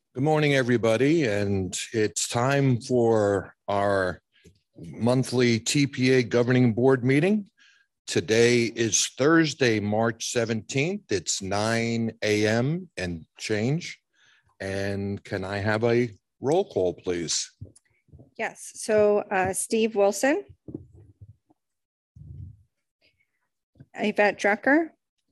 Good morning, everybody, and it's time for our monthly TPA Governing Board meeting. Today is Thursday, March 17th. It's 9 a.m. and change. And can I have a roll call, please? Yes, so Steve Wilson, Yvette Drucker,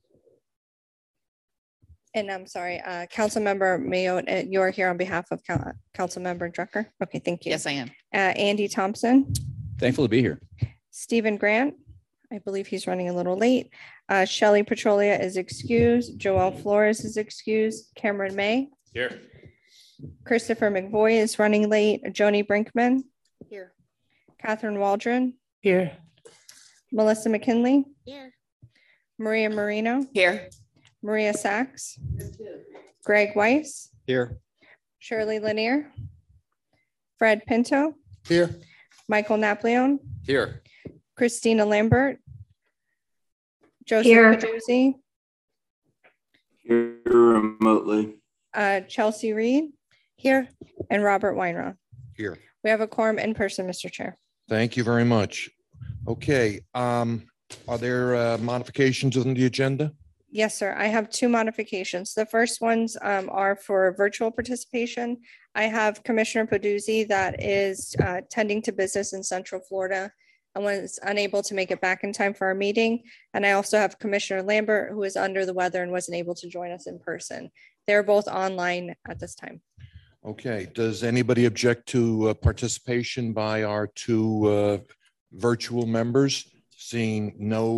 and I'm sorry, Councilmember Mayo, you're here on behalf of Councilmember Drucker. Okay, thank you. Yes, I am. Andy Thompson. Thankful to be here. Stephen Grant. I believe he's running a little late. Shelley Petrolia is excused. Joel Flores is excused. Cameron May. Here. Christopher McVoy is running late. Joni Brinkman. Here. Catherine Waldron. Here. Melissa McKinley. Here. Maria Marino. Here. Maria Sachs. Greg Weiss. Here. Shirley Lanier. Fred Pinto. Here. Michael Napoleon. Here. Christina Lambert. Joseph Here. Peduzzi. Here remotely. Chelsea Reed. Here. And Robert Weinroth. Here. We have a quorum in person, Mr. Chair. Thank you very much. Okay, are there modifications on the agenda? Yes, sir. I have two modifications. The first ones are for virtual participation. I have Commissioner Peduzzi that is tending to business in Central Florida and was unable to make it back in time for our meeting. And I also have Commissioner Lambert, who is under the weather and wasn't able to join us in person. They're both online at this time. Okay, does anybody object to participation by our two virtual members? Seeing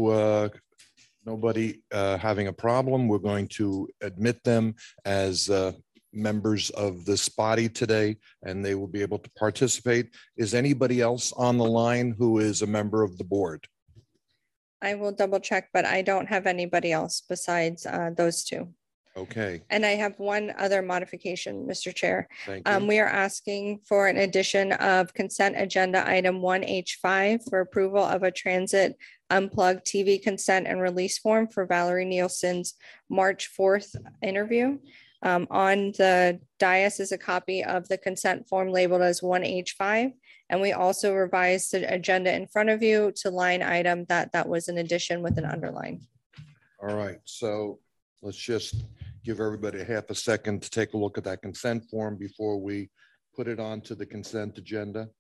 nobody having a problem, we're going to admit them as members of this body today, and they will be able to participate. Is anybody else on the line who is a member of the board? I will double check, but I don't have anybody else besides those two. Okay, And I have one other modification, Mr. Chair. thank you. We are asking for an addition of consent agenda item 1H5 for approval of a transit unplugged TV consent and release form for Valerie Nielsen's March 4th interview. On the dais is a copy of the consent form labeled as 1H5. And we also revised the agenda in front of you to line item that was an addition with an underline. All right, so let's just give everybody half a second to take a look at that consent form before we put it onto the consent agenda.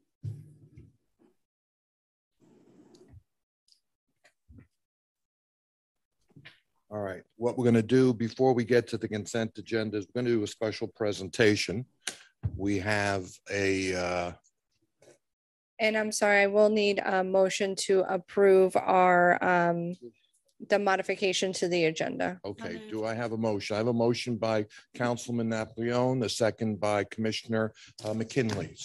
All right, what we're going to do before we get to the consent agenda is we're going to do a special presentation. We have a And I'm sorry, I will need a motion to approve our the modification to the agenda. okay, do I have a motion? I have a motion by Councilman Napoleon, a second by Commissioner McKinley.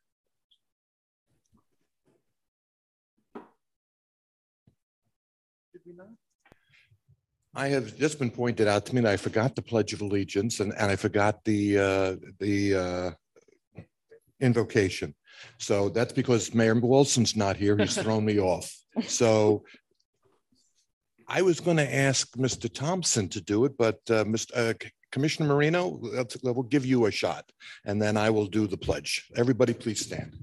I have just been pointed out to me that I forgot the Pledge of Allegiance and I forgot the invocation. So that's because Mayor Wilson's not here. He's thrown me off. So I was going to ask Mr. Thompson to do it, but Commissioner Marino, we'll give you a shot and then I will do the pledge. Everybody please stand.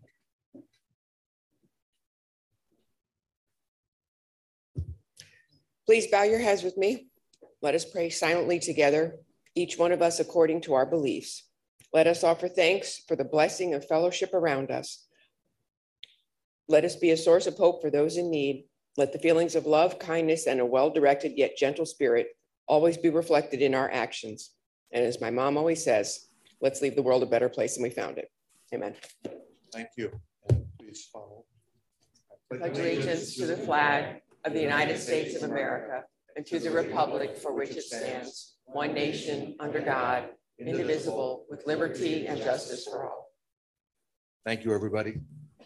Please bow your heads with me. Let us pray silently together, each one of us according to our beliefs. Let us offer thanks for the blessing of fellowship around us. Let us be a source of hope for those in need. Let the feelings of love, kindness, and a well-directed yet gentle spirit always be reflected in our actions. And as my mom always says, let's leave the world a better place than we found it. Amen. Thank you. And please follow. Pledge allegiance to the flag of the United States of America and to the republic for which it stands, one nation under God, indivisible, with liberty and justice for all. Thank you, everybody.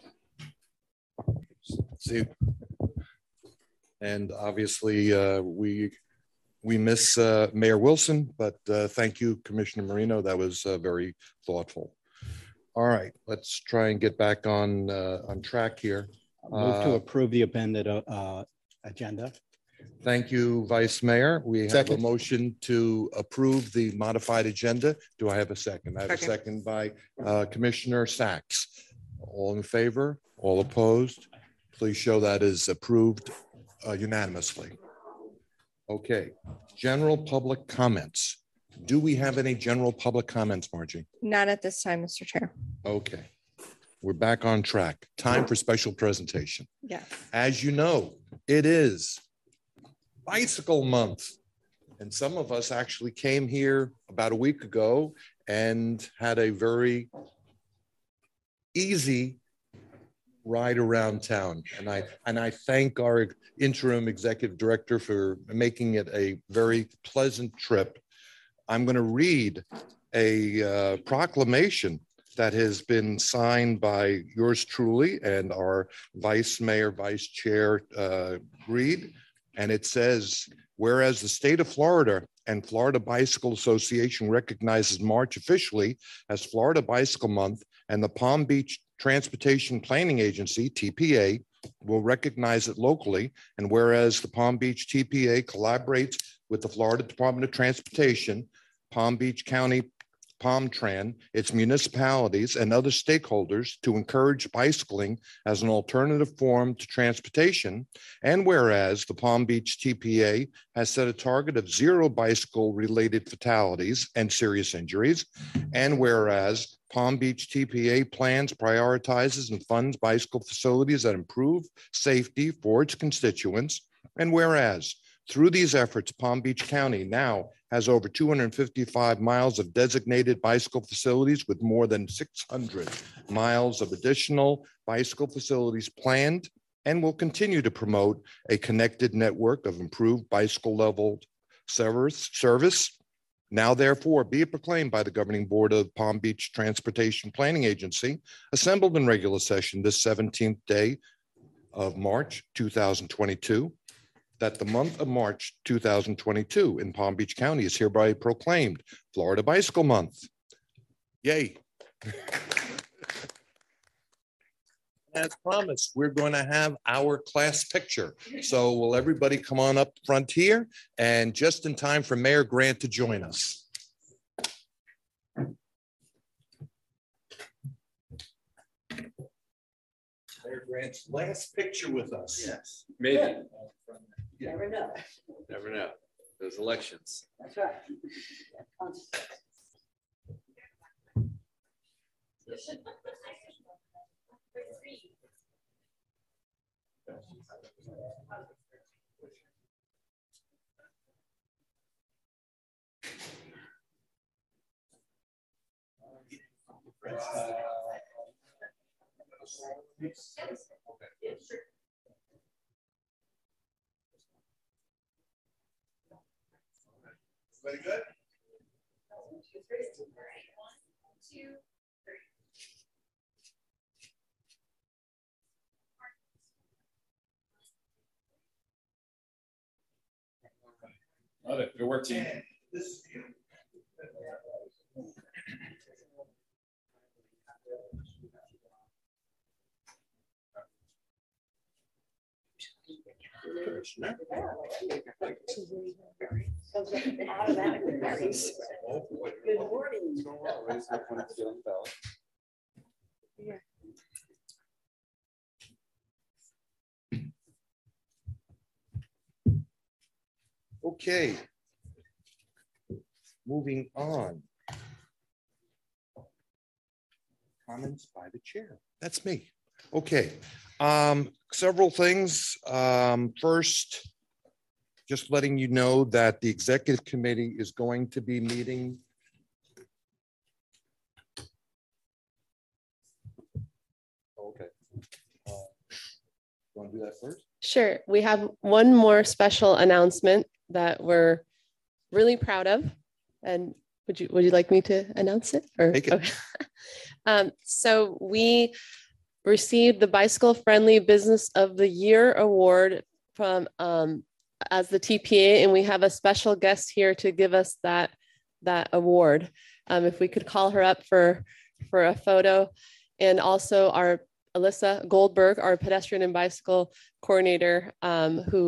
See you. And obviously, we miss Mayor Wilson, but thank you, Commissioner Marino. That was very thoughtful. All right, let's try and get back on track here. Move to approve the appended agenda. Thank you, Vice Mayor. We have a Second. motion to approve the modified agenda. Do I have a second? I have a Second. second by Commissioner Sacks. All in favor? All opposed? Please show that is approved unanimously. Okay, general public comments. Do we have any general public comments, Margie? Not at this time, Mr. Chair. Okay, we're back on track. Time for special presentation. Yes. As you know, it is Bicycle Month. And some of us actually came here about a week ago and had a very easy ride around town. And I thank our interim executive director for making it a very pleasant trip. I'm going to read a proclamation that has been signed by yours truly and our Vice Mayor, Vice Chair Reed. And it says, whereas the state of Florida and Florida Bicycle Association recognizes March officially as Florida Bicycle Month, and the Palm Beach Transportation Planning Agency, TPA, will recognize it locally. And whereas the Palm Beach TPA collaborates with the Florida Department of Transportation, Palm Beach County PalmTran, its municipalities, and other stakeholders to encourage bicycling as an alternative form to transportation. And whereas the Palm Beach TPA has set a target of 0 bicycle-related fatalities and serious injuries. And whereas Palm Beach TPA plans, prioritizes, and funds bicycle facilities that improve safety for its constituents. And whereas through these efforts, Palm Beach County now has over 255 miles of designated bicycle facilities with more than 600 miles of additional bicycle facilities planned, and will continue to promote a connected network of improved bicycle level service. Now, therefore, be it proclaimed by the governing board of Palm Beach Transportation Planning Agency, assembled in regular session this 17th day of March 2022, that the month of March 2022 in Palm Beach County is hereby proclaimed Florida Bicycle Month. Yay. As promised, we're going to have our class picture. So will everybody come on up front here, and just in time for Mayor Grant to join us. Mayor Grant's last picture with us. Yes, maybe. You never know. Never know. Those elections. That's right. Very good. 1, 2, 3. 1, 2, 3. Love it. Good work, team. Good morning. Okay. Moving on. Comments by the chair. That's me. Okay. Several things. First, just letting you know that the executive committee is going to be meeting. Okay. Want to do that first? Sure. We have one more special announcement that we're really proud of. And would you like me to announce it? Or Take it. Okay. So we received the Bicycle Friendly Business of the Year award from as the TPA, and we have a special guest here to give us that award. If we could call her up for a photo, and also our Alyssa Goldberg, our pedestrian and bicycle coordinator, who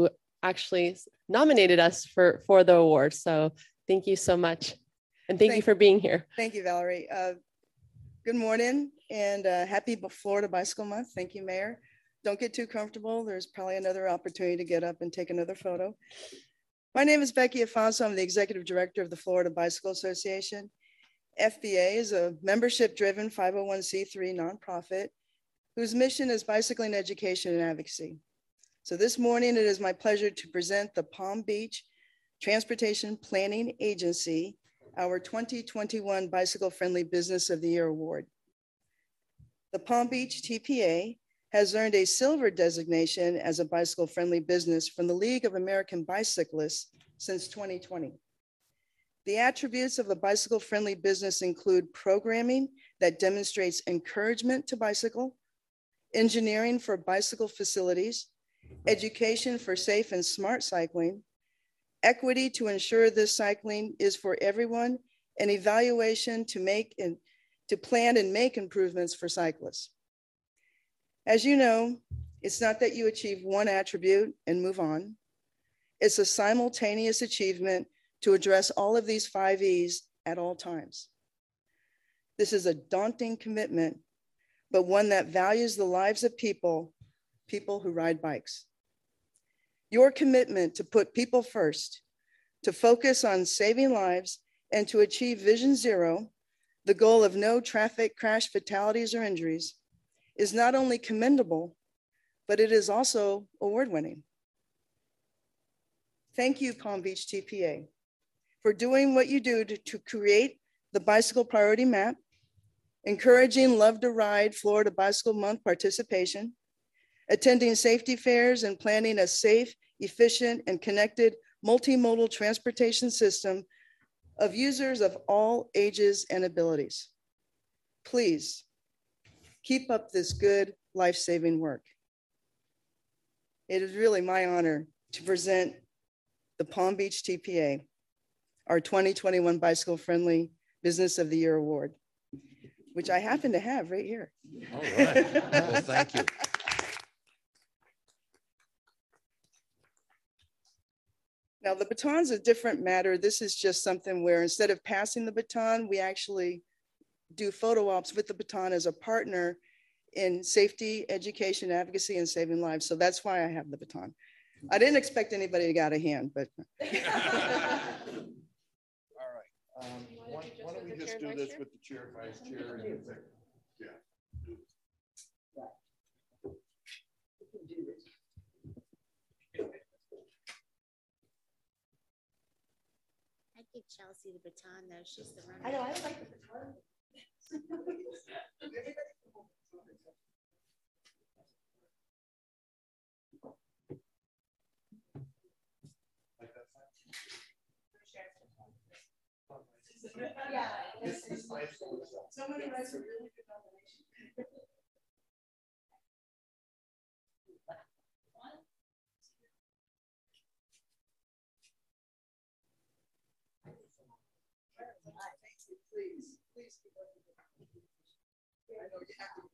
actually nominated us for the award. So thank you so much. And thank you for being here. Thank you, Valerie. Good morning and happy Florida Bicycle Month. Thank you, Mayor. Don't get too comfortable. There's probably another opportunity to get up and take another photo. My name is Becky Afonso. I'm the Executive Director of the Florida Bicycle Association. FBA is a membership-driven 501c3 nonprofit whose mission is bicycling education and advocacy. So this morning, it is my pleasure to present the Palm Beach Transportation Planning Agency our 2021 Bicycle Friendly Business of the Year Award. The Palm Beach TPA has earned a silver designation as a bicycle friendly business from the League of American Bicyclists since 2020. The attributes of a bicycle friendly business include programming that demonstrates encouragement to bicycle, engineering for bicycle facilities, education for safe and smart cycling, equity to ensure this cycling is for everyone, and evaluation to plan and make improvements for cyclists. As you know, it's not that you achieve one attribute and move on. It's a simultaneous achievement to address all of these 5 E's at all times. This is a daunting commitment, but one that values the lives of people who ride bikes. Your commitment to put people first, to focus on saving lives, and to achieve Vision Zero, the goal of no traffic crash fatalities or injuries, is not only commendable, but it is also award-winning. Thank you, Palm Beach TPA, for doing what you do to create the Bicycle Priority Map, encouraging Love to Ride Florida Bicycle Month participation, attending safety fairs, and planning a safe, efficient, and connected multimodal transportation system of users of all ages and abilities. Please keep up this good life-saving work. It is really my honor to present the Palm Beach TPA, our 2021 Bicycle Friendly Business of the Year Award, which I happen to have right here. All right. Well, thank you. Now, the baton's a different matter. This is just something where instead of passing the baton, we actually do photo ops with the baton as a partner in safety, education, advocacy, and saving lives. So that's why I have the baton. I didn't expect anybody to get out of hand, but. All right. Why don't we just do this with the chair, vice chair? And yeah. I give Chelsea the baton though. She's the runner. I know, I like the baton. Yeah. Somebody writes a really good combination. Please keep up with it. I know you have to.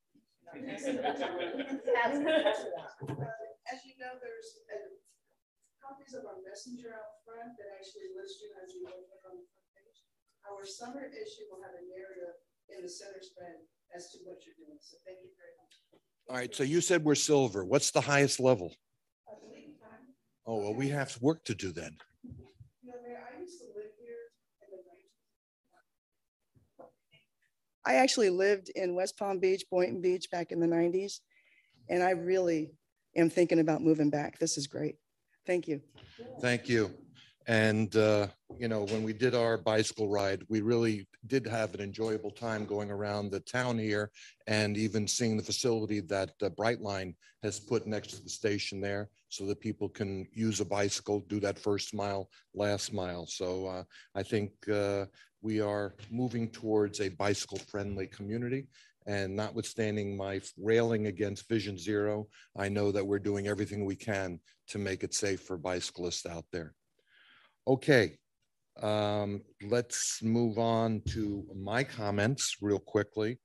As you know, there's copies of our messenger out front that actually list you as you look on the front page. Our summer issue will have a narrative in the center spread as to what you're doing. So thank you very much. All right. So you said we're silver. What's the highest level? I believe time. Oh, well, we have work to do then. You know, Mayor, I used to live here in the 90s. I actually lived in West Palm Beach, Boynton Beach back in the 90s. And I really am thinking about moving back. This is great. Thank you. Thank you. And, you know, when we did our bicycle ride, we really did have an enjoyable time going around the town here and even seeing the facility that Brightline has put next to the station there so that people can use a bicycle, do that first mile, last mile. So I think we are moving towards a bicycle friendly community. And notwithstanding my railing against Vision Zero, I know that we're doing everything we can to make it safe for bicyclists out there. Okay, let's move on to my comments real quickly.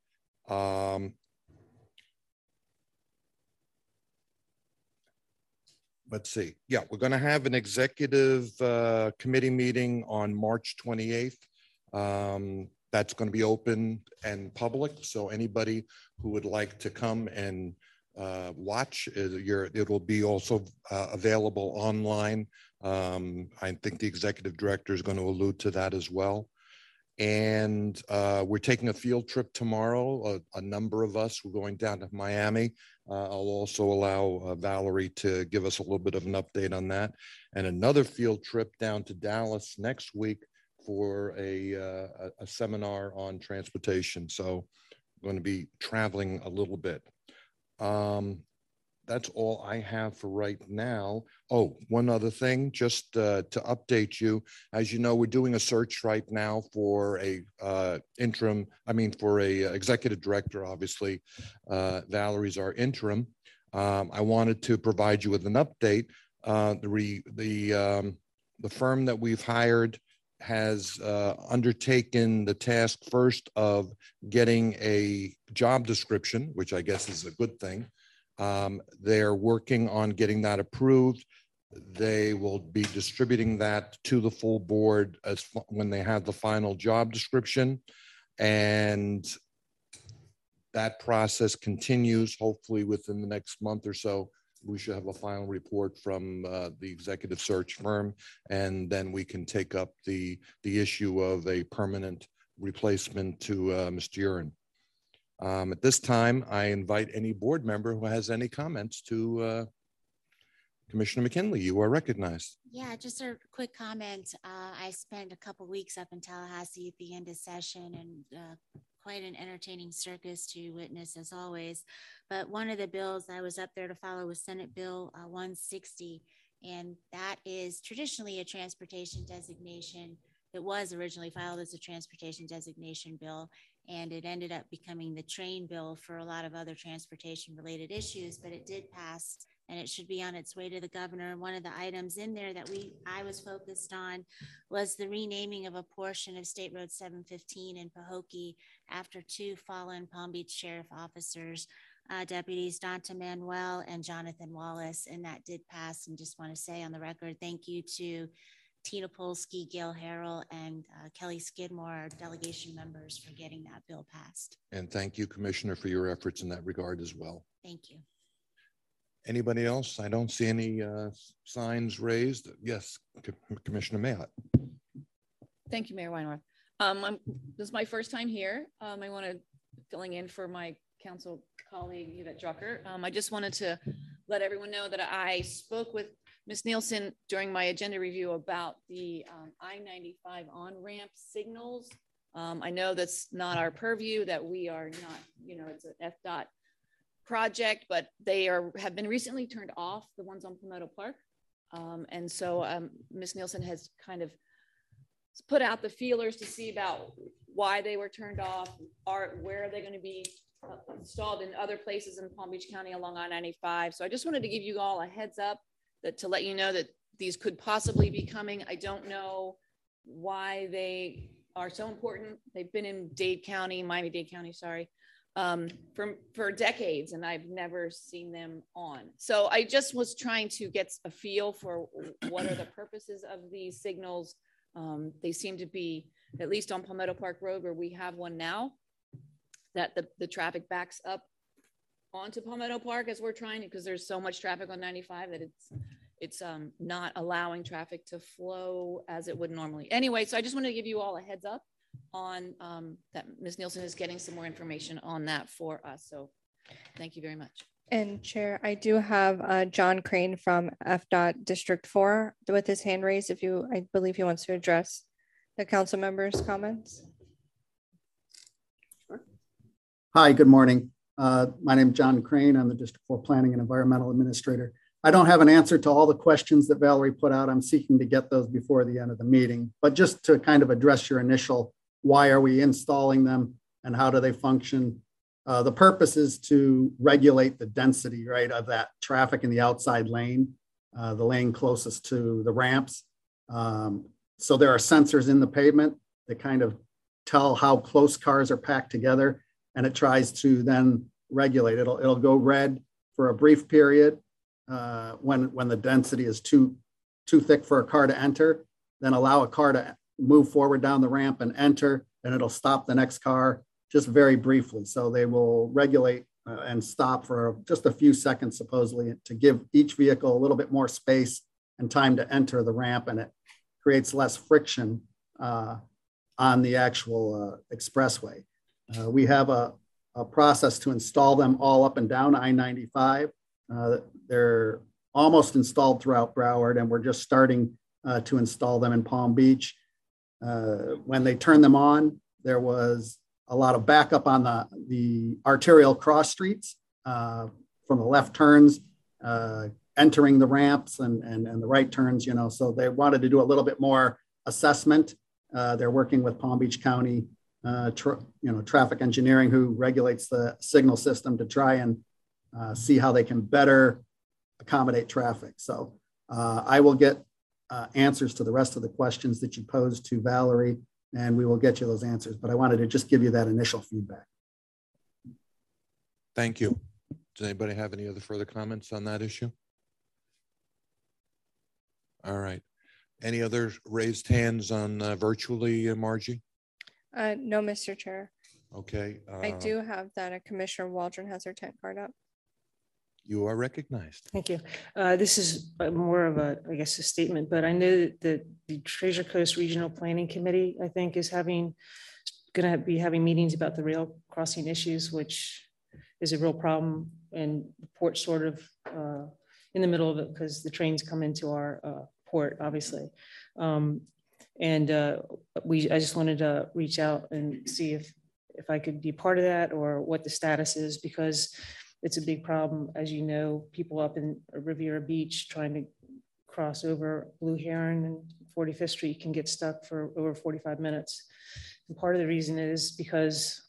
let's see. Yeah, we're going to have an executive committee meeting on March 28th. That's going to be open and public. So anybody who would like to come and watch, it'll be also available online. I think the executive director is going to allude to that as well. And we're taking a field trip tomorrow. A number of us, we're going down to Miami. I'll also allow Valerie to give us a little bit of an update on that. And another field trip down to Dallas next week for a seminar on transportation. So I'm going to be traveling a little bit. That's all I have for right now. Oh, one other thing, just to update you. As you know, we're doing a search right now for a executive director, obviously. Valerie's our interim. I wanted to provide you with an update. The firm that we've hired has undertaken the task first of getting a job description, which I guess is a good thing. They're working on getting that approved. They will be distributing that to the full board when they have the final job description. And that process continues. Hopefully within the next month or so, we should have a final report from the executive search firm, and then we can take up the issue of a permanent replacement to Mr. Uren. At this time, I invite any board member who has any comments to Commissioner McKinley. You are recognized. Yeah, just a quick comment. I spent a couple weeks up in Tallahassee at the end of session, and quite an entertaining circus to witness as always. But one of the bills I was up there to follow was Senate Bill 160. And that is traditionally a transportation designation. It was originally filed as a transportation designation bill, and it ended up becoming the train bill for a lot of other transportation related issues, but it did pass and it should be on its way to the governor. And one of the items in there that I was focused on was the renaming of a portion of State Road 715 in Pahokee after two fallen Palm Beach Sheriff officers, Deputies Donta Manuel and Jonathan Wallace, and that did pass. And just want to say on the record, thank you to Tina Polsky, Gail Harrell, and Kelly Skidmore, our delegation members, for getting that bill passed. And thank you, Commissioner, for your efforts in that regard as well. Thank you. Anybody else? I don't see any signs raised. Yes, Commissioner Mayotte. Thank you, Mayor Weinroth. This is my first time here. I want to filling in for my council colleague, Yvette Drucker. I just wanted to let everyone know that I spoke with Ms. Nielsen during my agenda review about the I-95 on-ramp signals. I know that's not our purview, that we are not, it's an FDOT project, but they have been recently turned off, the ones on Palmetto Park. And so Ms. Nielsen has kind of put out the feelers to see about why they were turned off, where are they going to be installed in other places in Palm Beach County along I-95. So I just wanted to give you all a heads up to let you know that these could possibly be coming. I don't know why they are so important. They've been in Miami-Dade County, sorry, for decades, and I've never seen them on. So I just was trying to get a feel for what are the purposes of these signals. They seem to be, at least on Palmetto Park Road, where we have one now, that the traffic backs up onto Palmetto Park as we're trying to, because there's so much traffic on 95 that it's not allowing traffic to flow as it would normally. Anyway, so I just wanted to give you all a heads up on that Ms. Nielsen is getting some more information on that for us. So thank you very much. And Chair, I do have John Crane from FDOT District 4 with his hand raised. I believe he wants to address the council members' comments. Hi, good morning. My name is John Crane. I'm the District 4 Planning and Environmental Administrator. I don't have an answer to all the questions that Valerie put out. I'm seeking to get those before the end of the meeting. But just to kind of address your initial, why are we installing them and how do they function? The purpose is to regulate the density, right, of that traffic in the outside lane, the lane closest to the ramps. So there are sensors in the pavement that kind of tell how close cars are packed together, and it tries to then regulate. It'll go red for a brief period, when the density is too thick for a car to enter, then allow a car to move forward down the ramp and enter, and it'll stop the next car just very briefly. So they will regulate and stop for just a few seconds, supposedly, to give each vehicle a little bit more space and time to enter the ramp, and it creates less friction on the actual expressway. We have a process to install them all up and down I-95. They're almost installed throughout Broward, and we're just starting to install them in Palm Beach. When they turned them on, there was a lot of backup on the arterial cross streets from the left turns, entering the ramps and the right turns, so they wanted to do a little bit more assessment. They're working with Palm Beach County, traffic engineering, who regulates the signal system, to try and see how they can better accommodate traffic. So I will get answers to the rest of the questions that you posed to Valerie, and we will get you those answers. But I wanted to just give you that initial feedback. Thank you. Does anybody have any other further comments on that issue? All right. Any other raised hands on virtually, Margie? No, Mr. Chair. Okay. I do have that Commissioner Waldron has her 10 card up. You are recognized. Thank you. This is more of a, I guess, a statement, but I know that the Treasure Coast Regional Planning Committee, I think, is going to be having meetings about the rail crossing issues, which is a real problem, and the port sort of in the middle of it because the trains come into our port, obviously. I just wanted to reach out and see if I could be part of that or what the status is, because it's a big problem. As you know, people up in Riviera Beach trying to cross over Blue Heron and 45th Street can get stuck for over 45 minutes. And part of the reason is because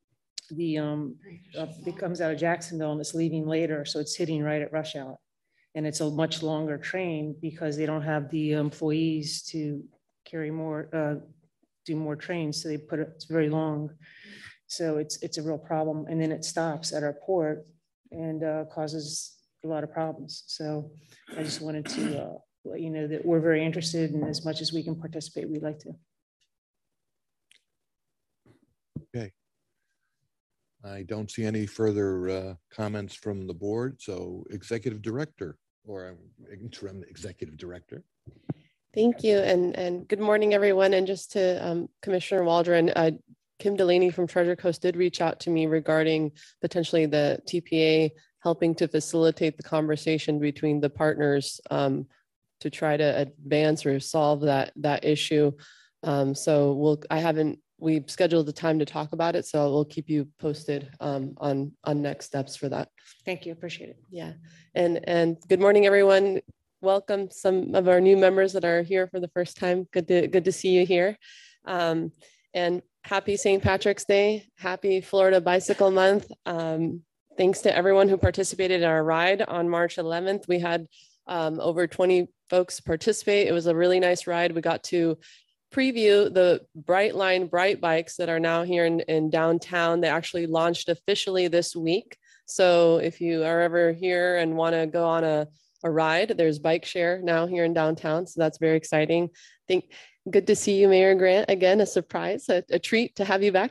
it comes out of Jacksonville and it's leaving later, so it's hitting right at rush hour. And it's a much longer train because they don't have the employees to carry more, do more trains. So it's very long. So it's a real problem. And then it stops at our port and causes a lot of problems. So I just wanted to let you know that we're very interested, and as much as we can participate, we'd like to. Okay. I don't see any further comments from the board. So Executive Director or Interim Executive Director. Thank you. And good morning, everyone. And just to Commissioner Waldron, Kim Delaney from Treasure Coast did reach out to me regarding potentially the TPA helping to facilitate the conversation between the partners to try to advance or solve that issue. We've scheduled the time to talk about it, so we'll keep you posted on next steps for that. Thank you, appreciate it. Yeah, and good morning, everyone. Welcome some of our new members that are here for the first time. Good to see you here. And happy St. Patrick's Day. Happy Florida Bicycle Month. Thanks to everyone who participated in our ride on March 11th. We had over 20 folks participate. It was a really nice ride. We got to preview the Brightline Bright Bikes that are now here in downtown. They actually launched officially this week. So if you are ever here and want to go on a ride, there's Bike Share now here in downtown. So that's very exciting. Good to see you, Mayor Grant. Again, a surprise, a treat to have you back.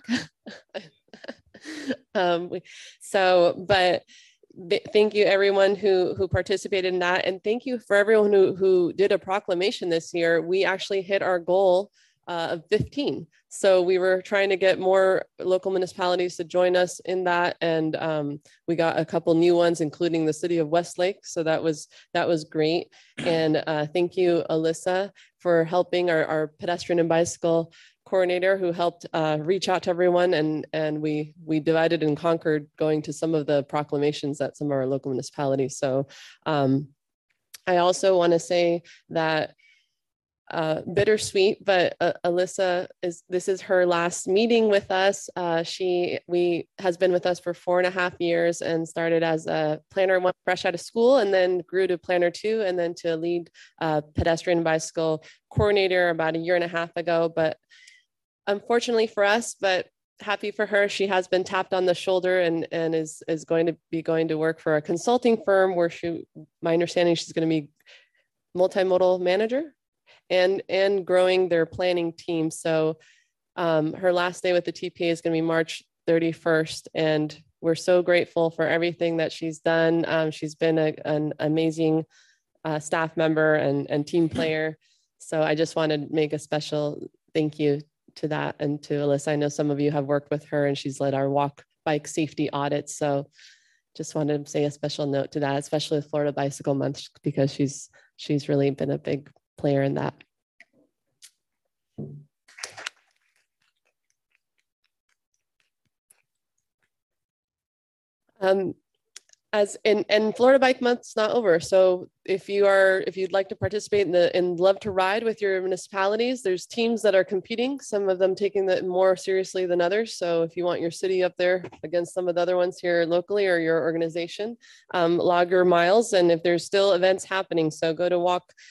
Thank you everyone who participated in that. And thank you for everyone who did a proclamation this year. We actually hit our goal of 15. So we were trying to get more local municipalities to join us in that. And we got a couple new ones, including the city of Westlake. So that was great. And thank you, Alyssa, for helping our pedestrian and bicycle coordinator who helped reach out to everyone. And we divided and conquered going to some of the proclamations at some of our local municipalities. So I also want to say that bittersweet, but Alyssa this is her last meeting with us. She has been with us for 4.5 years and started as a planner one fresh out of school, and then grew to planner 2, and then to lead pedestrian bicycle coordinator about 1.5 years ago. But unfortunately for us, but happy for her. She has been tapped on the shoulder and is going to be going to work for a consulting firm where my understanding, she's going to be multimodal manager and growing their planning team. So her last day with the TPA is going to be March 31st. And we're so grateful for everything that she's done. She's been an amazing staff member and team player. So I just want to make a special thank you to that and to Alyssa. I know some of you have worked with her and she's led our walk bike safety audits. So just wanted to say a special note to that, especially with Florida Bicycle Month, because she's really been a big player in that. And Florida Bike Month's not over. So if you'd like to participate in Love to Ride with your municipalities, there's teams that are competing, some of them taking that more seriously than others. So if you want your city up there against some of the other ones here locally or your organization, log your miles. And if there's still events happening, so go to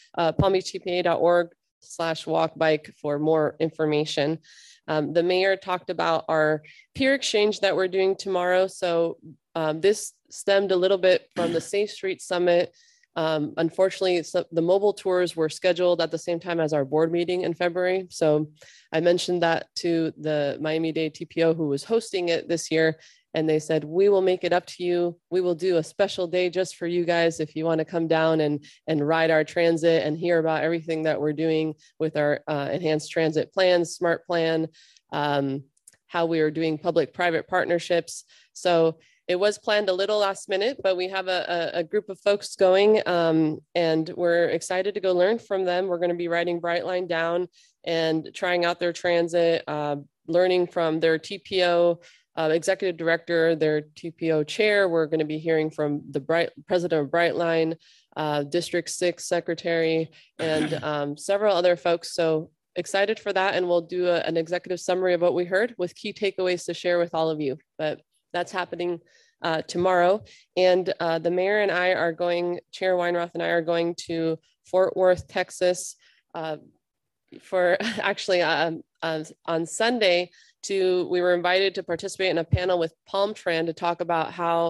palmbeachtpa.org/walkbike for more information. The mayor talked about our peer exchange that we're doing tomorrow. So this stemmed a little bit from the Safe Street Summit. Unfortunately, the mobile tours were scheduled at the same time as our board meeting in February. So I mentioned that to the Miami-Dade TPO who was hosting it this year. And they said, we will make it up to you. We will do a special day just for you guys if you want to come down and ride our transit and hear about everything that we're doing with our enhanced transit plans, smart plan, how we are doing public-private partnerships. So it was planned a little last minute, but we have a group of folks going and we're excited to go learn from them. We're going to be riding Brightline down and trying out their transit, learning from their TPO executive director, their TPO chair. We're going to be hearing from the president of Brightline, District 6 secretary, and several other folks. So excited for that. And we'll do an executive summary of what we heard with key takeaways to share with all of you. But that's happening tomorrow. And the mayor and I are going, Chair Weinroth and I are going to Fort Worth, Texas for actually on Sunday we were invited to participate in a panel with PalmTran to talk about how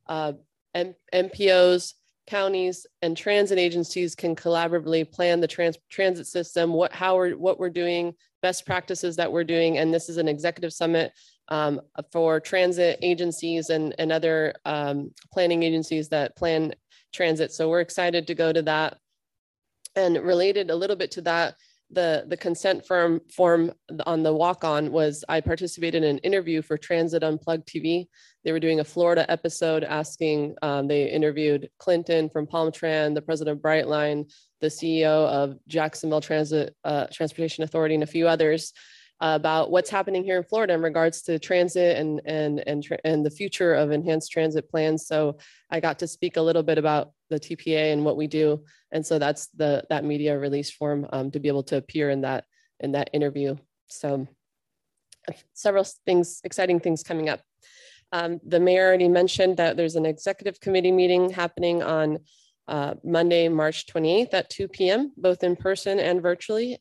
MPOs, counties, and transit agencies can collaboratively plan the transit system, what we're doing, best practices that we're doing. And this is an executive summit for transit agencies and other planning agencies that plan transit. So we're excited to go to that. And related a little bit to that, the consent form on the walk-on was, I participated in an interview for Transit Unplugged TV. They were doing a Florida episode asking, they interviewed Clinton from PalmTran, the president of Brightline, the CEO of Jacksonville Transportation Authority, and a few others about what's happening here in Florida in regards to transit and the future of enhanced transit plans. So I got to speak a little bit about the TPA and what we do. And so that's that media release form to be able to appear in that interview. So several things, exciting things coming up. The mayor already mentioned that there's an executive committee meeting happening on Monday, March 28th at 2 p.m., both in person and virtually.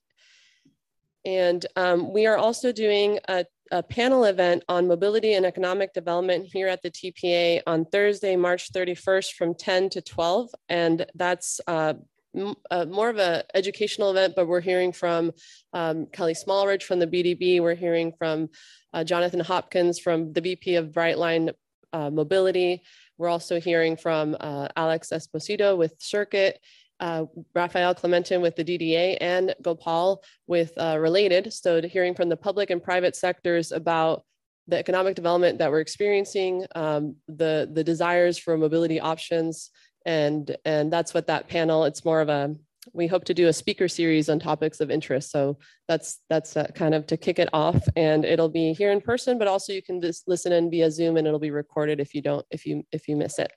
And we are also doing a panel event on mobility and economic development here at the TPA on Thursday, March 31st from 10 to 12. And that's more of an educational event, but we're hearing from Kelly Smallridge from the BDB. We're hearing from Jonathan Hopkins from the VP of Brightline Mobility. We're also hearing from Alex Esposito with Circuit, Rafael Clementin with the DDA, and Gopal with Related. So hearing from the public and private sectors about the economic development that we're experiencing, the desires for mobility options, and that's what that panel, it's more of we hope to do a speaker series on topics of interest. So that's kind of to kick it off, and it'll be here in person, but also you can just listen in via Zoom, and it'll be recorded if you miss it.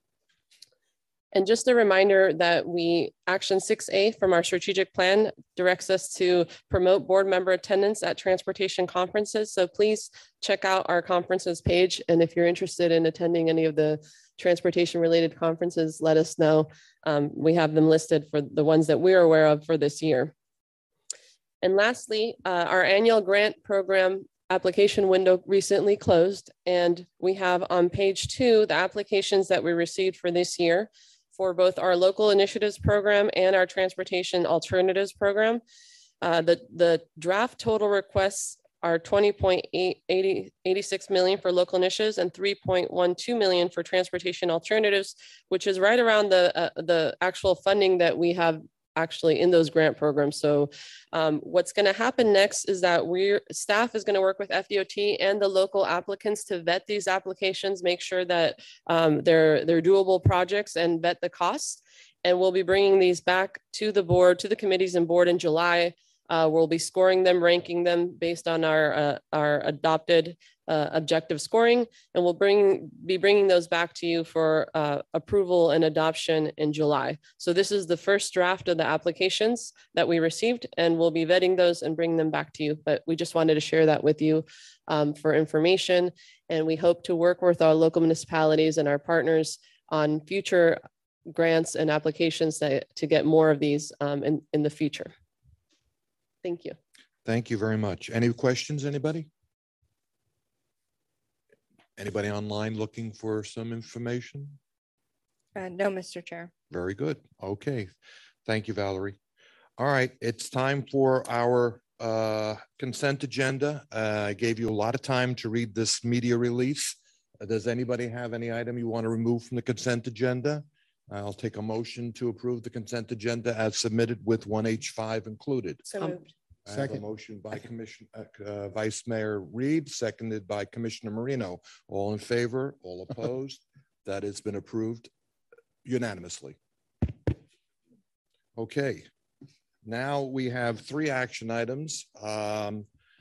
And just a reminder that Action 6A from our strategic plan directs us to promote board member attendance at transportation conferences. So please check out our conferences page. And if you're interested in attending any of the transportation related conferences, let us know. We have them listed for the ones that we're aware of for this year. And lastly, our annual grant program application window recently closed, and we have on page 2 the applications that we received for this year for both our local initiatives program and our transportation alternatives program. The draft total requests are 20.86 million for local initiatives and 3.12 million for transportation alternatives, which is right around the actual funding that we have actually in those grant programs. So what's going to happen next is that staff is going to work with FDOT and the local applicants to vet these applications, make sure that they're doable projects and vet the costs. And we'll be bringing these back to the board, to the committees and board in July. We'll be scoring them, ranking them based on our adopted objective scoring, and we'll be bringing those back to you for approval and adoption in July. So this is the first draft of the applications that we received, and we'll be vetting those and bring them back to you. But we just wanted to share that with you for information, and we hope to work with our local municipalities and our partners on future grants and applications to get more of these in the future. Thank you. Thank you very much. Any questions, anybody? Anybody online looking for some information? No, Mr. Chair. Very good. Okay. Thank you, Valerie. All right. It's time for our consent agenda. I gave you a lot of time to read this media release. Does anybody have any item you want to remove from the consent agenda? I'll take a motion to approve the consent agenda as submitted with 1H5 included. So moved. I have a motion by Vice Mayor Reed, seconded by Commissioner Marino. All in favor, all opposed? That has been approved unanimously. Okay, now we have 3 action items. Our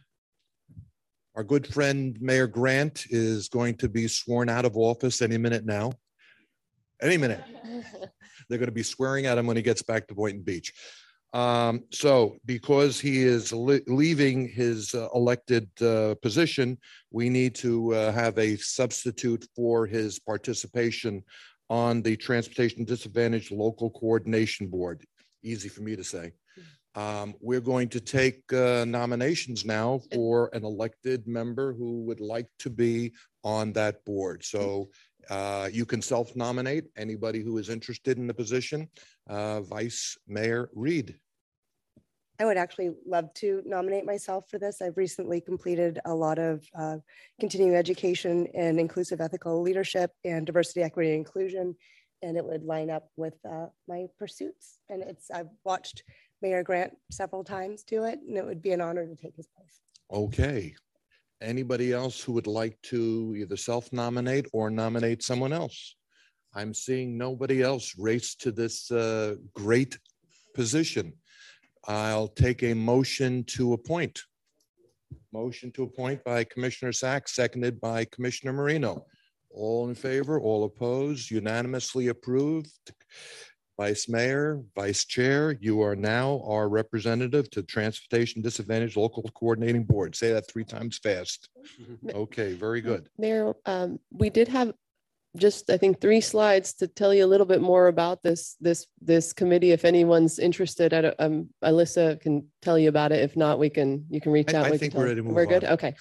good friend Mayor Grant is going to be sworn out of office any minute now. Any minute. They're going to be swearing at him when he gets back to Boynton Beach. So because he is leaving his elected position, we need to have a substitute for his participation on the Transportation Disadvantaged Local Coordination Board. Easy for me to say. We're going to take nominations now for an elected member who would like to be on that board. So you can self-nominate anybody who is interested in the position. Vice Mayor Reed. I would actually love to nominate myself for this. I've recently completed a lot of continuing education in inclusive ethical leadership and diversity, equity, and inclusion, and it would line up with my pursuits. And I've watched Mayor Grant several times do it, and it would be an honor to take his place. Okay. Anybody else who would like to either self-nominate or nominate someone else? I'm seeing nobody else race to this great position. I'll take a motion to appoint. Motion to appoint by Commissioner Sachs, seconded by Commissioner Marino. All in favor, all opposed, unanimously approved. Vice Mayor, Vice Chair, you are now our representative to Transportation Disadvantaged Local Coordinating Board. Say that 3 times fast. Okay, very good. Mayor, we did have just, I think, 3 slides to tell you a little bit more about this committee. If anyone's interested, Alyssa can tell you about it. If not, you can reach out. I think we're ready to move on. We're good. On. Okay.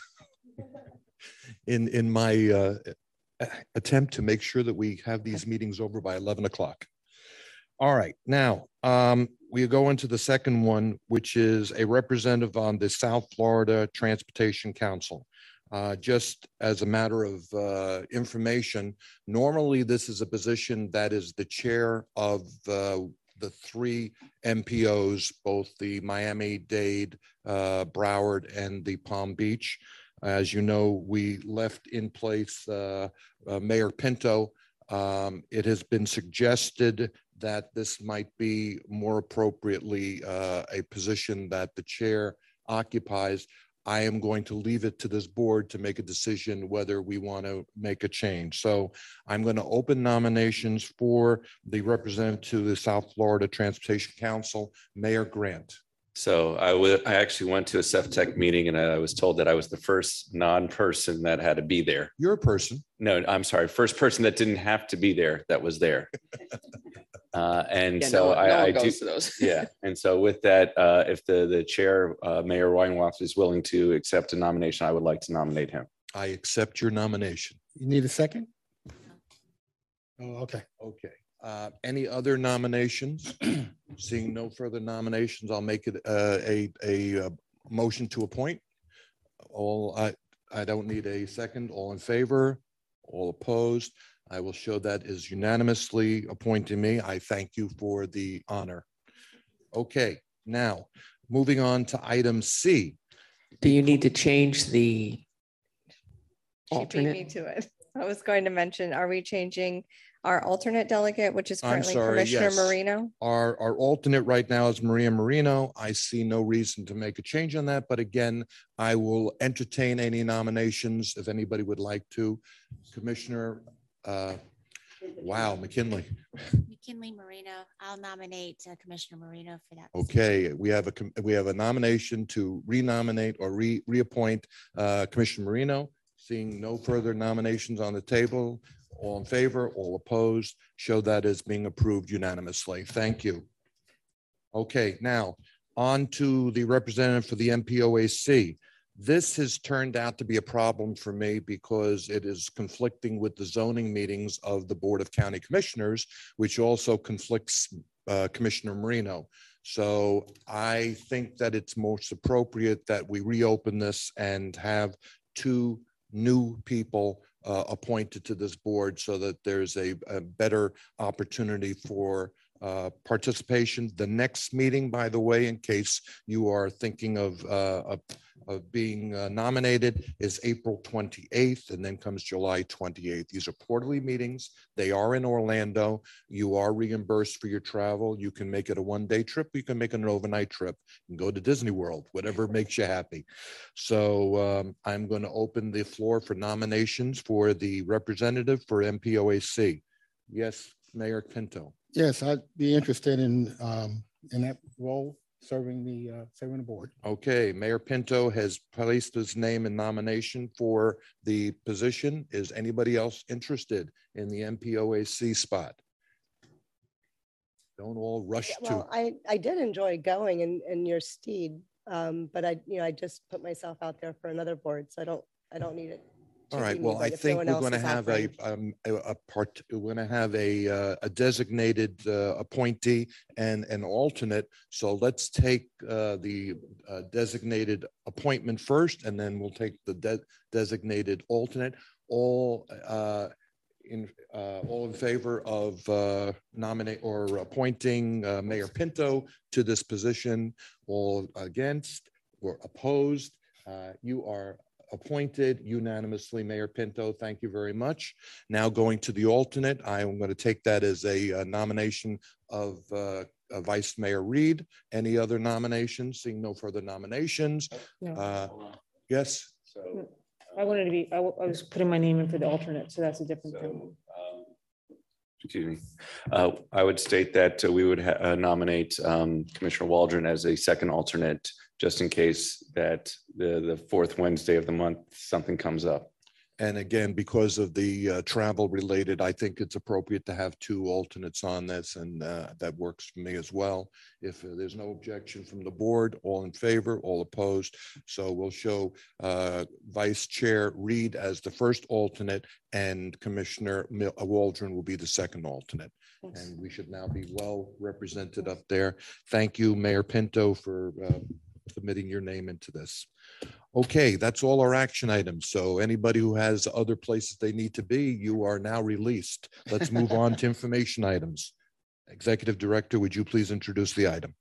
In my attempt to make sure that we have these meetings over by 11 o'clock. All right, now we go into the second one, which is a representative on the South Florida Transportation Council. Just as a matter of information, normally this is a position that is the chair of the 3 MPOs, both the Miami-Dade, Broward, and the Palm Beach. As you know, we left in place Mayor Pinto. It has been suggested that this might be more appropriately a position that the chair occupies. I am going to leave it to this board to make a decision whether we want to make a change. So I'm going to open nominations for the representative to the South Florida Transportation Council, Mayor Grant. So I actually went to a CEFTEC meeting and I was told that I was the first non-person that had to be there. You're a person. No, I'm sorry. First person that didn't have to be there that was there. And Yeah, so no one I do, goes to those. yeah. And so with that, if the chair, Mayor Weinroth, is willing to accept a nomination, I would like to nominate him. I accept your nomination. You need a second? Oh, okay. Okay. Any other nominations? Seeing no further nominations, I'll make it a motion to appoint. I don't need a second. All in favor? All opposed? I will show that is unanimously appointing me. I thank you for the honor. Okay, now moving on to item C. Do you need to change the She beat alternate? me to it. I was going to mention, are we changing our alternate delegate, which is I'm currently sorry, Commissioner yes. Marino? Our alternate right now is Maria Marino. I see no reason to make a change on that, but again, I will entertain any nominations if anybody would like to. Commissioner, wow, McKinley. McKinley Marino, I'll nominate Commissioner Marino for that. Okay, we have a nomination to renominate or reappoint Commissioner Marino. Seeing no further nominations on the table, all in favor, all opposed, show that as being approved unanimously. Thank you. Okay, now on to the representative for the MPOAC. This has turned out to be a problem for me because it is conflicting with the zoning meetings of the Board of County Commissioners, which also conflicts Commissioner Marino. So I think that it's most appropriate that we reopen this and have two new people appointed to this board so that there's a better opportunity for participation. The next meeting, by the way, in case you are thinking of being nominated, is April 28th, and then comes July 28th. These are quarterly meetings. They are in Orlando. You are reimbursed for your travel. You can make it a one-day trip. You can make it an overnight trip and go to Disney World, whatever makes you happy. So I'm going to open the floor for nominations for the representative for MPOAC. Yes, Mayor Pinto. Yes, I'd be interested in that role, serving the board. Okay, Mayor Pinto has placed his name in nomination for the position. Is anybody else interested in the MPOAC spot? Don't all rush Well, I did enjoy going in your steed, but I just put myself out there for another board, so I don't need it. All right, well, I think we're going to have a designated appointee and an alternate. So let's take the designated appointment first, and then we'll take the designated alternate. All in favor of nominate or appointing Mayor Pinto to this position? All against or opposed? You are appointed unanimously, Mayor Pinto. Thank you very much. Now going to the alternate, I am going to take that as a nomination of Vice Mayor Reed. Any other nominations? Seeing no further nominations. No. Yes. So I wanted to be, I was putting my name in for the alternate, so that's a different thing. Excuse me. I would state that we would nominate Commissioner Waldron as a second alternate, just in case that the fourth Wednesday of the month, something comes up. And again, because of the travel related, I think it's appropriate to have two alternates on this, and that works for me as well. If there's no objection from the board, all in favor, all opposed. So we'll show Vice Chair Reed as the first alternate, and Commissioner Waldron will be the second alternate. And we should now be well represented up there. Thank you, Mayor Pinto, for submitting your name into this. Okay, that's all our action items. So anybody who has other places they need to be, you are now released. Let's move on to information items. Executive Director, would you please introduce the item?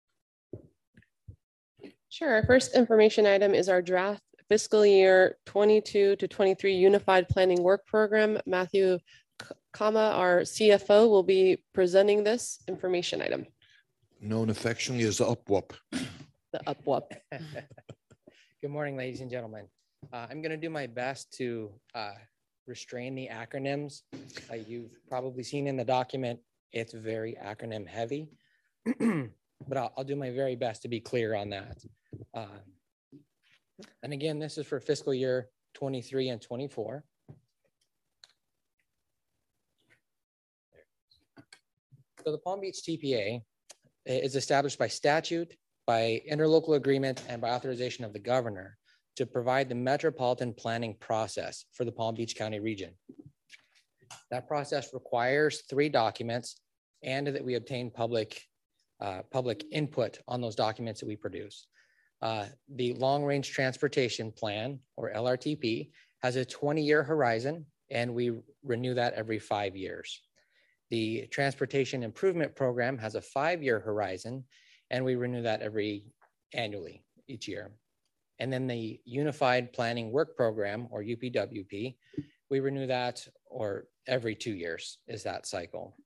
Sure. Our first information item is our draft fiscal year 22 to 23 Unified Planning Work Program. Matthew Kama, our CFO, will be presenting this information item. Known affectionately as UPWUP. The UPWUP. Good morning, ladies and gentlemen. I'm going to do my best to restrain the acronyms. You've probably seen in the document, it's very acronym heavy, but I'll do my very best to be clear on that. And again, this is for fiscal year 23 and 24. So the Palm Beach TPA is established by statute, by interlocal agreement, and by authorization of the governor to provide the metropolitan planning process for the Palm Beach County region. That process requires 3 documents and that we obtain public input on those documents that we produce. The Long Range Transportation Plan, or LRTP, has a 20-year horizon, and we renew that every 5 years. The Transportation Improvement Program has a 5-year horizon, and we renew that annually each year. And then the Unified Planning Work Program, or UPWP, we renew that every 2 years is that cycle.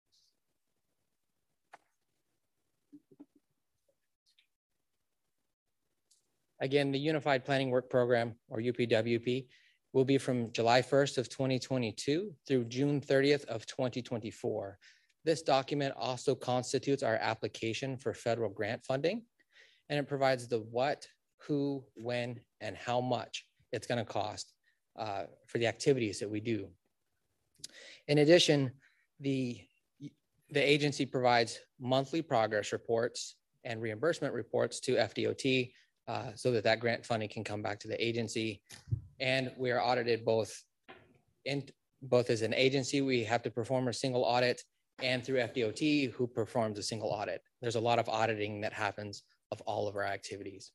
Again, the Unified Planning Work Program, or UPWP, will be from July 1st of 2022 through June 30th of 2024. This document also constitutes our application for federal grant funding, and it provides the what, who, when, and how much it's going to cost for the activities that we do. In addition, the agency provides monthly progress reports and reimbursement reports to FDOT so that grant funding can come back to the agency. And we are audited both as an agency, we have to perform a single audit, and through FDOT, who performs a single audit. There's a lot of auditing that happens of all of our activities.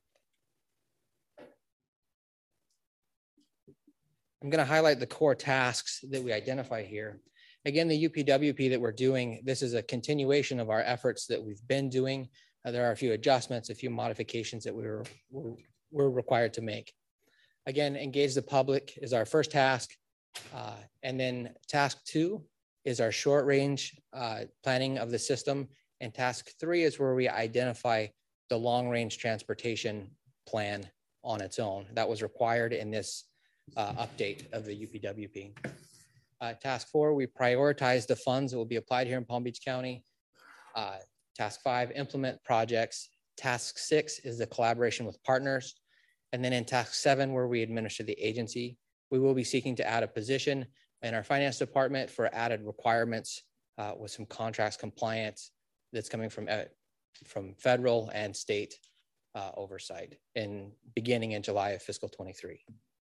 I'm going to highlight the core tasks that we identify here. Again, the UPWP that we're doing, this is a continuation of our efforts that we've been doing. There are a few adjustments, a few modifications that we're required to make. Again, engage the public is our first task. And then task 2 is our short range planning of the system. And task 3 is where we identify the long range transportation plan on its own. That was required in this update of the UPWP. Task 4, we prioritize the funds that will be applied here in Palm Beach County. Task 5, implement projects. Task 6 is the collaboration with partners. And then in task 7, where we administer the agency, we will be seeking to add a position in our finance department for added requirements with some contracts compliance that's coming from federal and state oversight beginning in July of fiscal 23.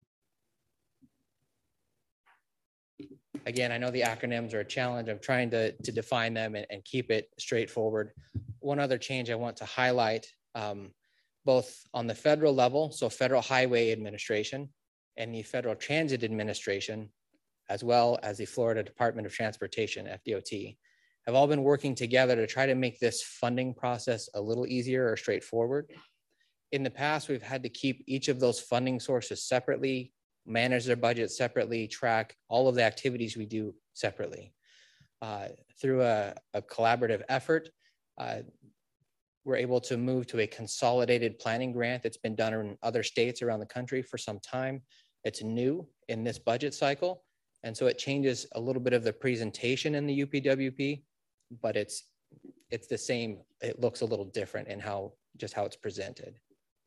Again, I know the acronyms are a challenge. I'm trying to define them and keep it straightforward. One other change I want to highlight, both on the federal level, so Federal Highway Administration and the Federal Transit Administration, as well as the Florida Department of Transportation, FDOT, have all been working together to try to make this funding process a little easier or straightforward. In the past, we've had to keep each of those funding sources separately, manage their budget separately, track all of the activities we do separately. Through a collaborative effort, we're able to move to a consolidated planning grant that's been done in other states around the country for some time. It's new in this budget cycle. And so it changes a little bit of the presentation in the UPWP, but it's the same. It looks a little different in just how it's presented.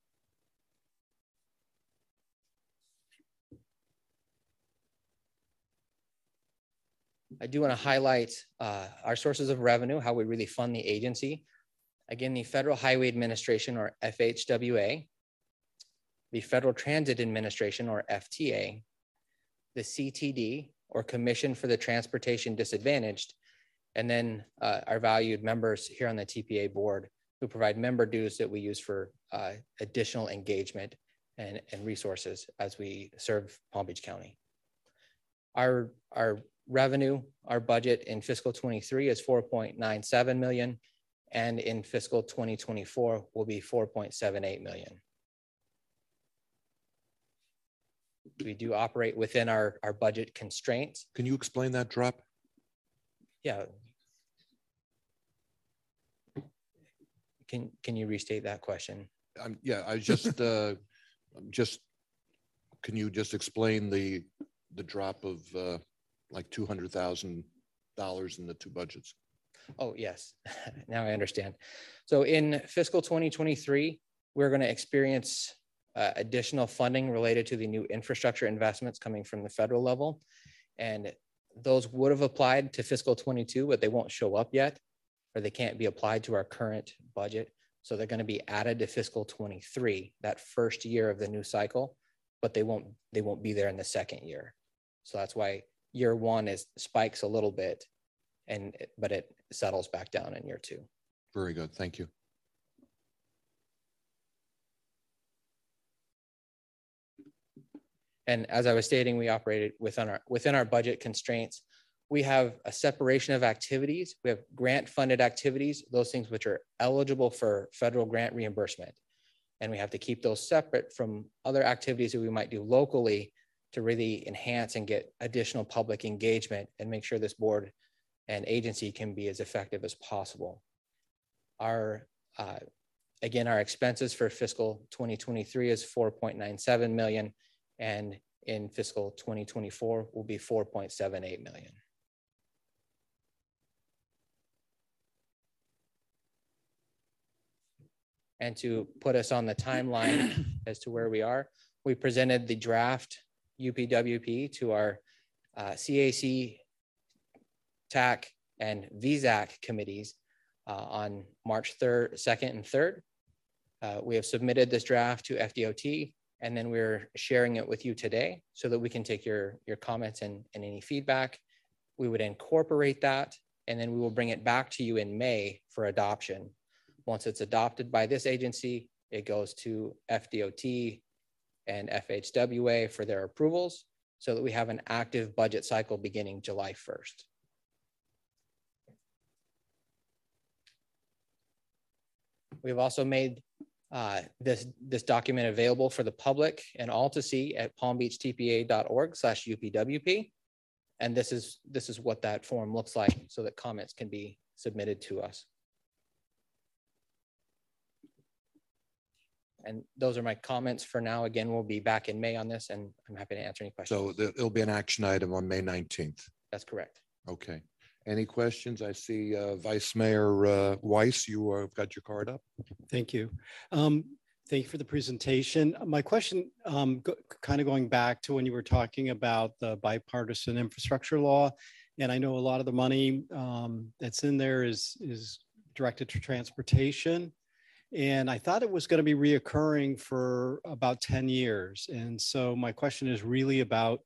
I do want to highlight our sources of revenue, how we really fund the agency. Again, the Federal Highway Administration, or FHWA, the Federal Transit Administration, or FTA, the CTD, or Commission for the Transportation Disadvantaged, and then our valued members here on the TPA board who provide member dues that we use for additional engagement and resources as we serve Palm Beach County. Our revenue, our budget in fiscal 23 is 4.97 million, and in fiscal 2024 will be 4.78 million. We do operate within our budget constraints. Can you explain that drop? Yeah. Can you restate that question? Yeah, I just, can you just explain the drop of like $200,000 in the two budgets? Oh, yes. Now I understand. So in fiscal 2023, we're going to experience additional funding related to the new infrastructure investments coming from the federal level. And those would have applied to fiscal 22, but they won't show up yet, or they can't be applied to our current budget. So they're going to be added to fiscal 23, that first year of the new cycle, but they won't be there in the second year. So that's why year one spikes a little bit, but it settles back down in year two. Very good. Thank you. And as I was stating, we operated within our budget constraints. We have a separation of activities. We have grant funded activities, those things which are eligible for federal grant reimbursement. And we have to keep those separate from other activities that we might do locally to really enhance and get additional public engagement and make sure this board and agency can be as effective as possible. Again, our expenses for fiscal 2023 is 4.97 million, and in fiscal 2024 will be 4.78 million. And to put us on the timeline as to where we are, we presented the draft UPWP to our CAC, TAC, and VZAC committees on March 3rd, 2nd, and 3rd. We have submitted this draft to FDOT, and then we're sharing it with you today so that we can take your comments and any feedback. We would incorporate that, and then we will bring it back to you in May for adoption. Once it's adopted by this agency, it goes to FDOT and FHWA for their approvals so that we have an active budget cycle beginning July 1st. We've also made this document available for the public and all to see at palmbeachtpa.org/UPWP. And this is what that form looks like so that comments can be submitted to us. And those are my comments for now. Again, we'll be back in May on this, and I'm happy to answer any questions. So it'll be an action item on May 19th. That's correct. Okay. Any questions? I see Vice Mayor Weiss, you have got your card up. Thank you. Thank you for the presentation. My question, kind of going back to when you were talking about the bipartisan infrastructure law, and I know a lot of the money that's in there is directed to transportation. And I thought it was going to be reoccurring for about 10 years. And so my question is really about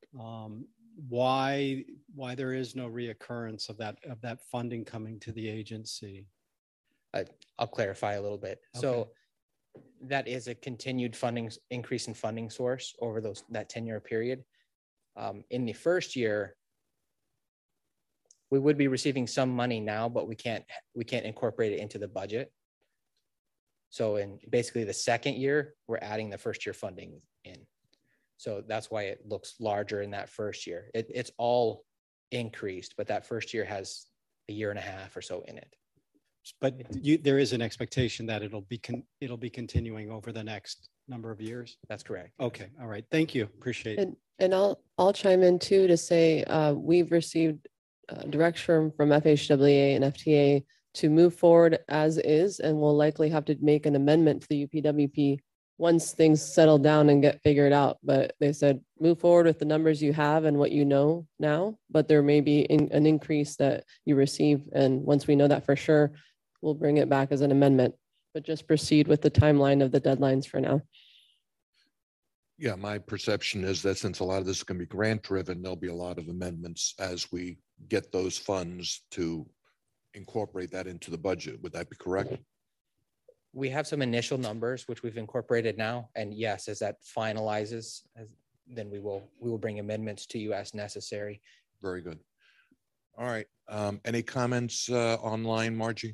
why there is no reoccurrence of that funding coming to the agency. I'll clarify a little bit. Okay. So that is a continued increase in funding source over that 10-year period. In the first year, we would be receiving some money now, but we can't incorporate it into the budget. So in basically the second year, we're adding the first year funding in. So that's why it looks larger in that first year. It's all increased, but that first year has a year and a half or so in it. But there is an expectation that it'll be continuing over the next number of years. That's correct. Okay. All right. Thank you. Appreciate it. And I'll chime in too to say we've received direction from FHWA and FTA to move forward as is, and we'll likely have to make an amendment to the UPWP once things settle down and get figured out. But they said move forward with the numbers you have and what you know now, but there may be an increase that you receive. And once we know that for sure, we'll bring it back as an amendment, but just proceed with the timeline of the deadlines for now. Yeah, my perception is that since a lot of this is going to be grant driven, there'll be a lot of amendments as we get those funds to incorporate that into the budget. Would that be correct? We have some initial numbers which we've incorporated now, and yes, as that finalizes, then we will bring amendments to you as necessary. Very good. All right. Any comments online, Margie?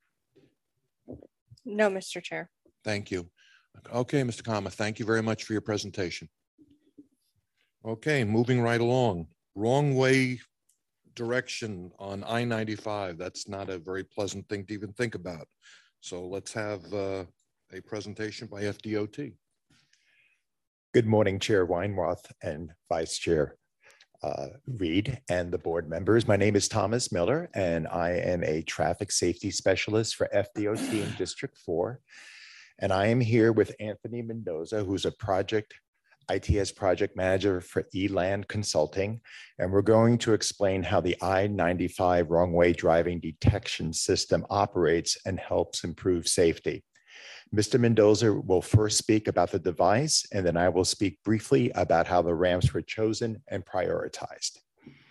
No, Mr. Chair. Thank you. Okay, Mr. Kama, thank you very much for your presentation. Okay, moving right along. Wrong way direction on I-95. That's not a very pleasant thing to even think about. So let's have a presentation by FDOT. Good morning, Chair Weinroth and Vice Chair Reed and the board members. My name is Thomas Miller, and I am a traffic safety specialist for FDOT in District 4. And I am here with Anthony Mendoza, who's a project ITS project manager for Eland Consulting, and we're going to explain how the I-95 wrong way driving detection system operates and helps improve safety. Mr. Mendoza will first speak about the device, and then I will speak briefly about how the ramps were chosen and prioritized.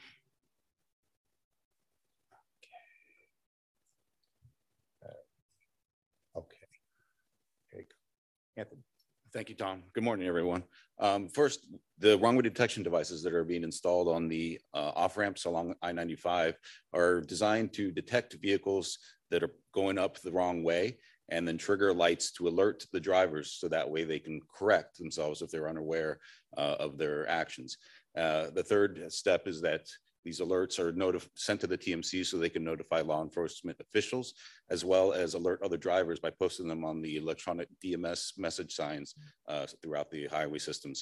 Okay. Here you go. Anthony. Thank you, Tom. Good morning, everyone. First, the wrong way detection devices that are being installed on the off-ramps along I-95 are designed to detect vehicles that are going up the wrong way and then trigger lights to alert the drivers so that way they can correct themselves if they're unaware of their actions. The third step is that these alerts are sent to the TMC so they can notify law enforcement officials, as well as alert other drivers by posting them on the electronic DMS message signs throughout the highway systems.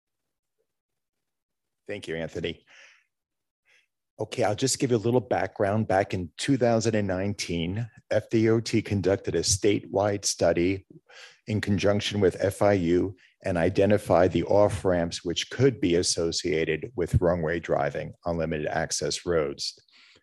Thank you, Anthony. Okay, I'll just give you a little background. Back in 2019, FDOT conducted a statewide study in conjunction with FIU and identified the off-ramps which could be associated with wrong-way driving on limited access roads.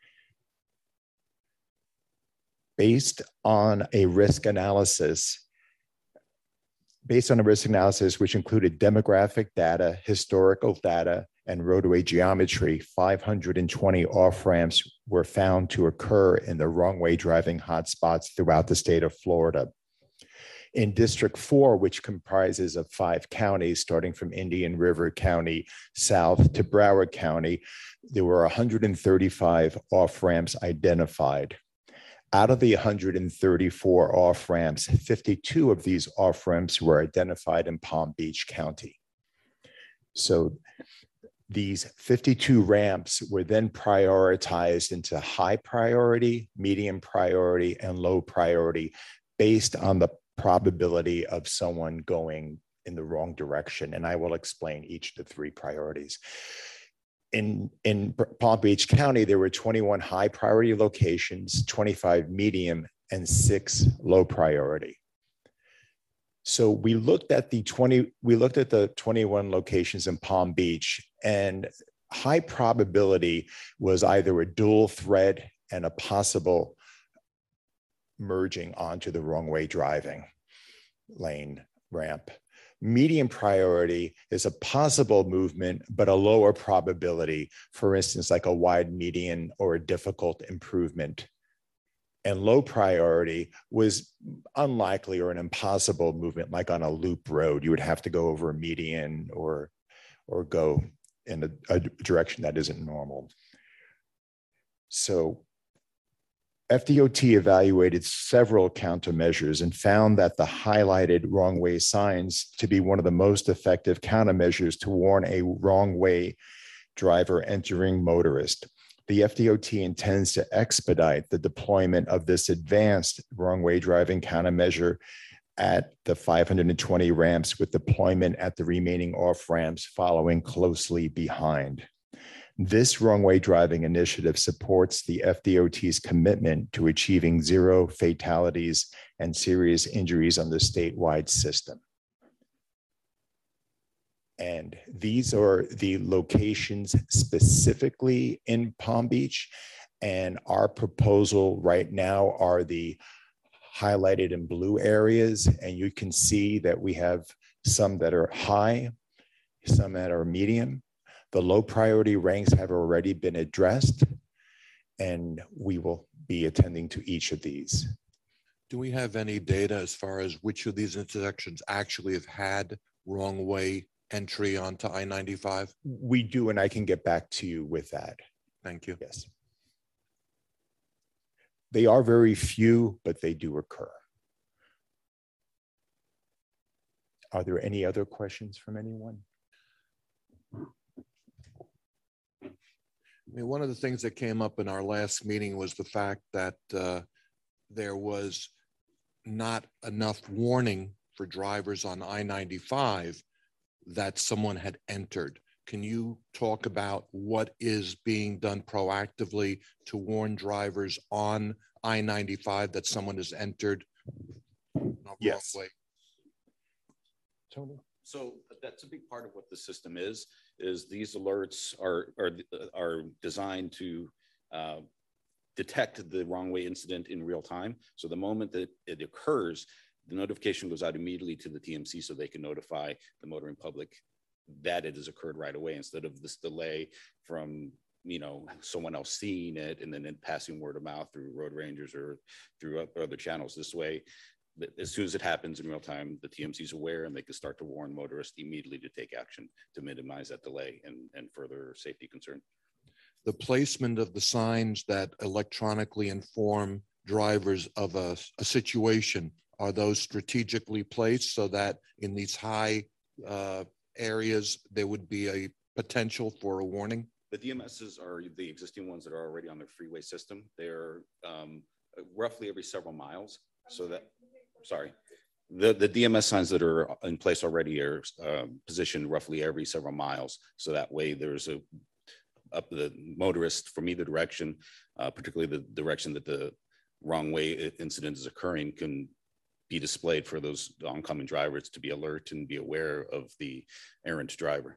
Based on a risk analysis, which included demographic data, historical data, and roadway geometry, 520 off-ramps were found to occur in the wrong-way driving hotspots throughout the state of Florida. In District 4, which comprises of 5 counties, starting from Indian River County south to Broward County, there were 135 off-ramps identified. Out of the 134 off-ramps, 52 of these off-ramps were identified in Palm Beach County. So these 52 ramps were then prioritized into high priority, medium priority, and low priority based on the probability of someone going in the wrong direction. And I will explain each of the 3 priorities. In Palm Beach County, there were 21 high priority locations, 25 medium, and 6 low priority. So we looked at the 21 locations in Palm Beach, and high probability was either a dual threat and a possible merging onto the wrong way driving lane ramp. Medium priority is a possible movement, but a lower probability, for instance, like a wide median or a difficult improvement. And low priority was unlikely or an impossible movement, like on a loop road. You would have to go over a median or go in a direction that isn't normal. So FDOT evaluated several countermeasures and found that the highlighted wrong way signs to be one of the most effective countermeasures to warn a wrong way driver entering motorist. The FDOT intends to expedite the deployment of this advanced wrong way driving countermeasure at the 520 ramps, with deployment at the remaining off ramps following closely behind. This wrong way driving initiative supports the FDOT's commitment to achieving 0 fatalities and serious injuries on the statewide system. And these are the locations specifically in Palm Beach. And our proposal right now are the highlighted in blue areas. And you can see that we have some that are high, some that are medium. The low priority ranks have already been addressed, and we will be attending to each of these. Do we have any data as far as which of these intersections actually have had wrong way entry onto I-95? We do, and I can get back to you with that. Thank you. Yes. They are very few, but they do occur. Are there any other questions from anyone? I mean, one of the things that came up in our last meeting was the fact that there was not enough warning for drivers on I-95 that someone had entered. Can you talk about what is being done proactively to warn drivers on I-95 that someone has entered? Yes. Way? Tony? So that's a big part of what the system is these alerts are designed to detect the wrong way incident in real time. So the moment that it occurs, the notification goes out immediately to the TMC so they can notify the motoring public that it has occurred right away, instead of this delay from someone else seeing it and then passing word of mouth through road rangers or through other channels. This way, as soon as it happens in real time, the TMC is aware and they can start to warn motorists immediately to take action to minimize that delay and further safety concern. The placement of the signs that electronically inform drivers of a situation, are those strategically placed so that in these high areas there would be a potential for a warning? The DMSs are the existing ones that are already on their freeway system. They're roughly every several miles. So that, sorry, the DMS signs that are in place already are positioned roughly every several miles. So that way there's the motorist from either direction, particularly the direction that the wrong way incident is occurring, can be displayed for those oncoming drivers to be alert and be aware of the errant driver.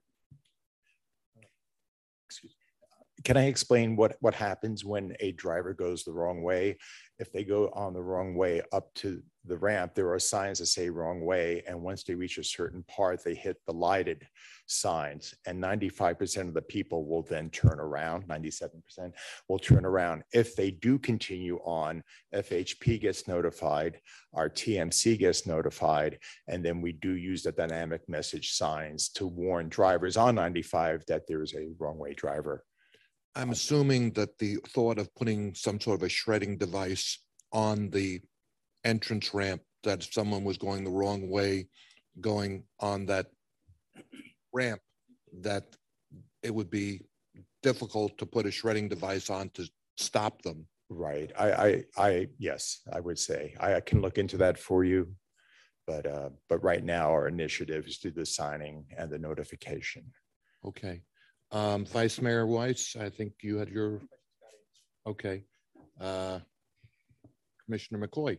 Excuse me. Can I explain what happens when a driver goes the wrong way? If they go on the wrong way up to the ramp, there are signs that say wrong way. And once they reach a certain part, they hit the lighted signs. And 95% of the people will then turn around, 97% will turn around. If they do continue on, FHP gets notified, our TMC gets notified, and then we do use the dynamic message signs to warn drivers on 95 that there is a wrong way driver. I'm assuming that the thought of putting some sort of a shredding device on the entrance ramp, that if someone was going the wrong way, going on that ramp, that it would be difficult to put a shredding device on to stop them. Right. Yes, I would say I can look into that for you, but right now our initiative is through the signing and the notification. Okay. Vice Mayor Weiss, I think you had your, okay. Commissioner McCoy.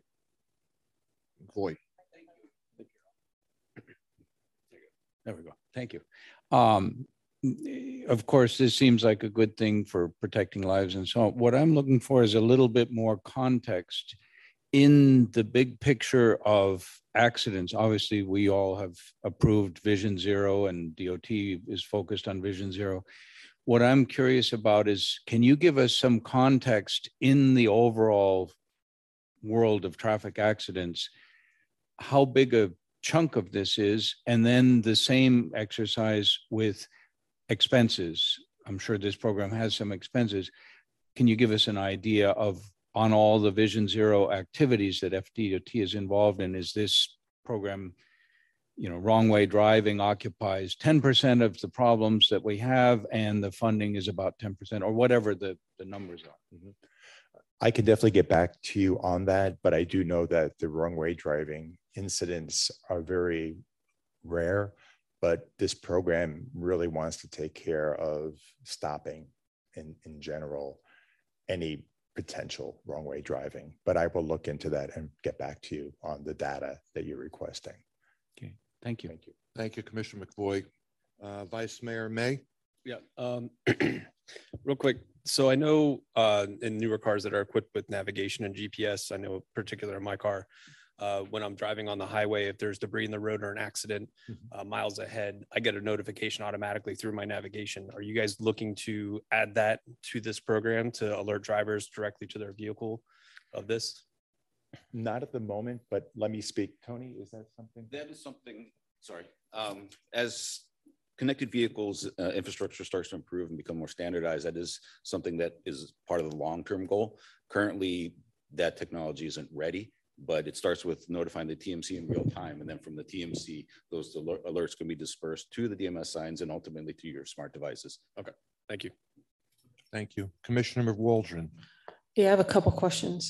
There we go. Thank you. Of course, this seems like a good thing for protecting lives and so on. What I'm looking for is a little bit more context in the big picture of accidents. Obviously, we all have approved Vision Zero and DOT is focused on Vision Zero. What I'm curious about is, can you give us some context in the overall world of traffic accidents, how big a chunk of this is, and then the same exercise with expenses. I'm sure this program has some expenses. Can you give us an idea of, on all the Vision Zero activities that FDOT is involved in, is this program, wrong way driving occupies 10% of the problems that we have, and the funding is about 10%, or whatever the numbers are? Mm-hmm. I can definitely get back to you on that, but I do know that the wrong way driving incidents are very rare, but this program really wants to take care of stopping in general any potential wrong way driving. But I will look into that and get back to you on the data that you're requesting. Okay, thank you. Thank you. Thank you, Commissioner McVoy. Vice Mayor May. Yeah, real quick. So I know in newer cars that are equipped with navigation and GPS, I know particular in my car, when I'm driving on the highway, if there's debris in the road or an accident miles ahead, I get a notification automatically through my navigation. Are you guys looking to add that to this program to alert drivers directly to their vehicle of this? Not at the moment, but let me speak. Tony, is that something? That is something, sorry. As connected vehicles infrastructure starts to improve and become more standardized, that is something that is part of the long-term goal. Currently, that technology isn't ready, but it starts with notifying the TMC in real time. And then from the TMC, those alerts can be dispersed to the DMS signs and ultimately to your smart devices. Okay, thank you. Thank you. Commissioner Waldron. Yeah, I have a couple questions.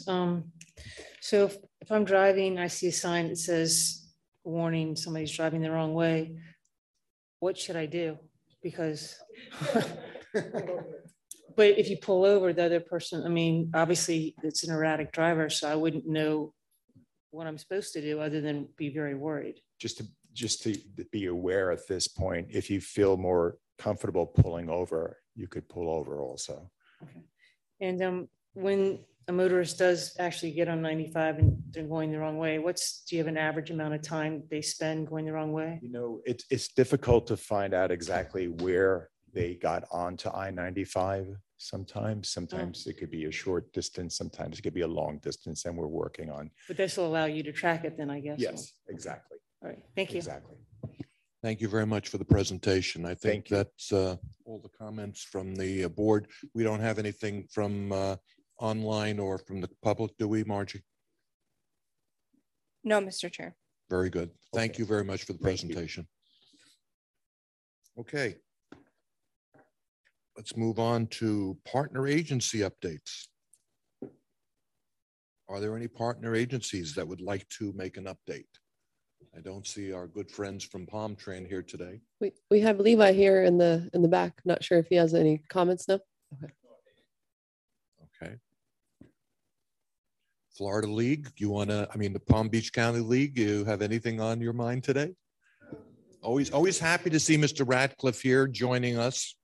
So if I'm driving, I see a sign that says, warning, somebody's driving the wrong way, what should I do? Because, but if you pull over the other person, I mean, obviously it's an erratic driver, so I wouldn't know what I'm supposed to do other than be very worried. Just to just to be aware at this point, if you feel more comfortable pulling over, you could pull over also. And when a motorist does actually get on 95 and they're going the wrong way, do you have an average amount of time they spend going the wrong way? You know, it's difficult to find out exactly where they got onto I-95 sometimes. Sometimes it could be a short distance, sometimes it could be a long distance, and we're working on. But this will allow you to track it then, I guess. Yes, exactly. All right, thank you. Exactly. Thank you very much for the presentation. I think that's all the comments from the board. We don't have anything from online or from the public, do we, Margie? No, Mr. Chair. Very good. Thank you very much for the presentation. Okay. Let's move on to partner agency updates. Are there any partner agencies that would like to make an update? I don't see our good friends from Palm Train here today. We have Levi here in the back. Not sure if he has any comments now. Okay. Okay. Florida League, the Palm Beach County League, you have anything on your mind today? Always happy to see Mr. Ratcliffe here joining us.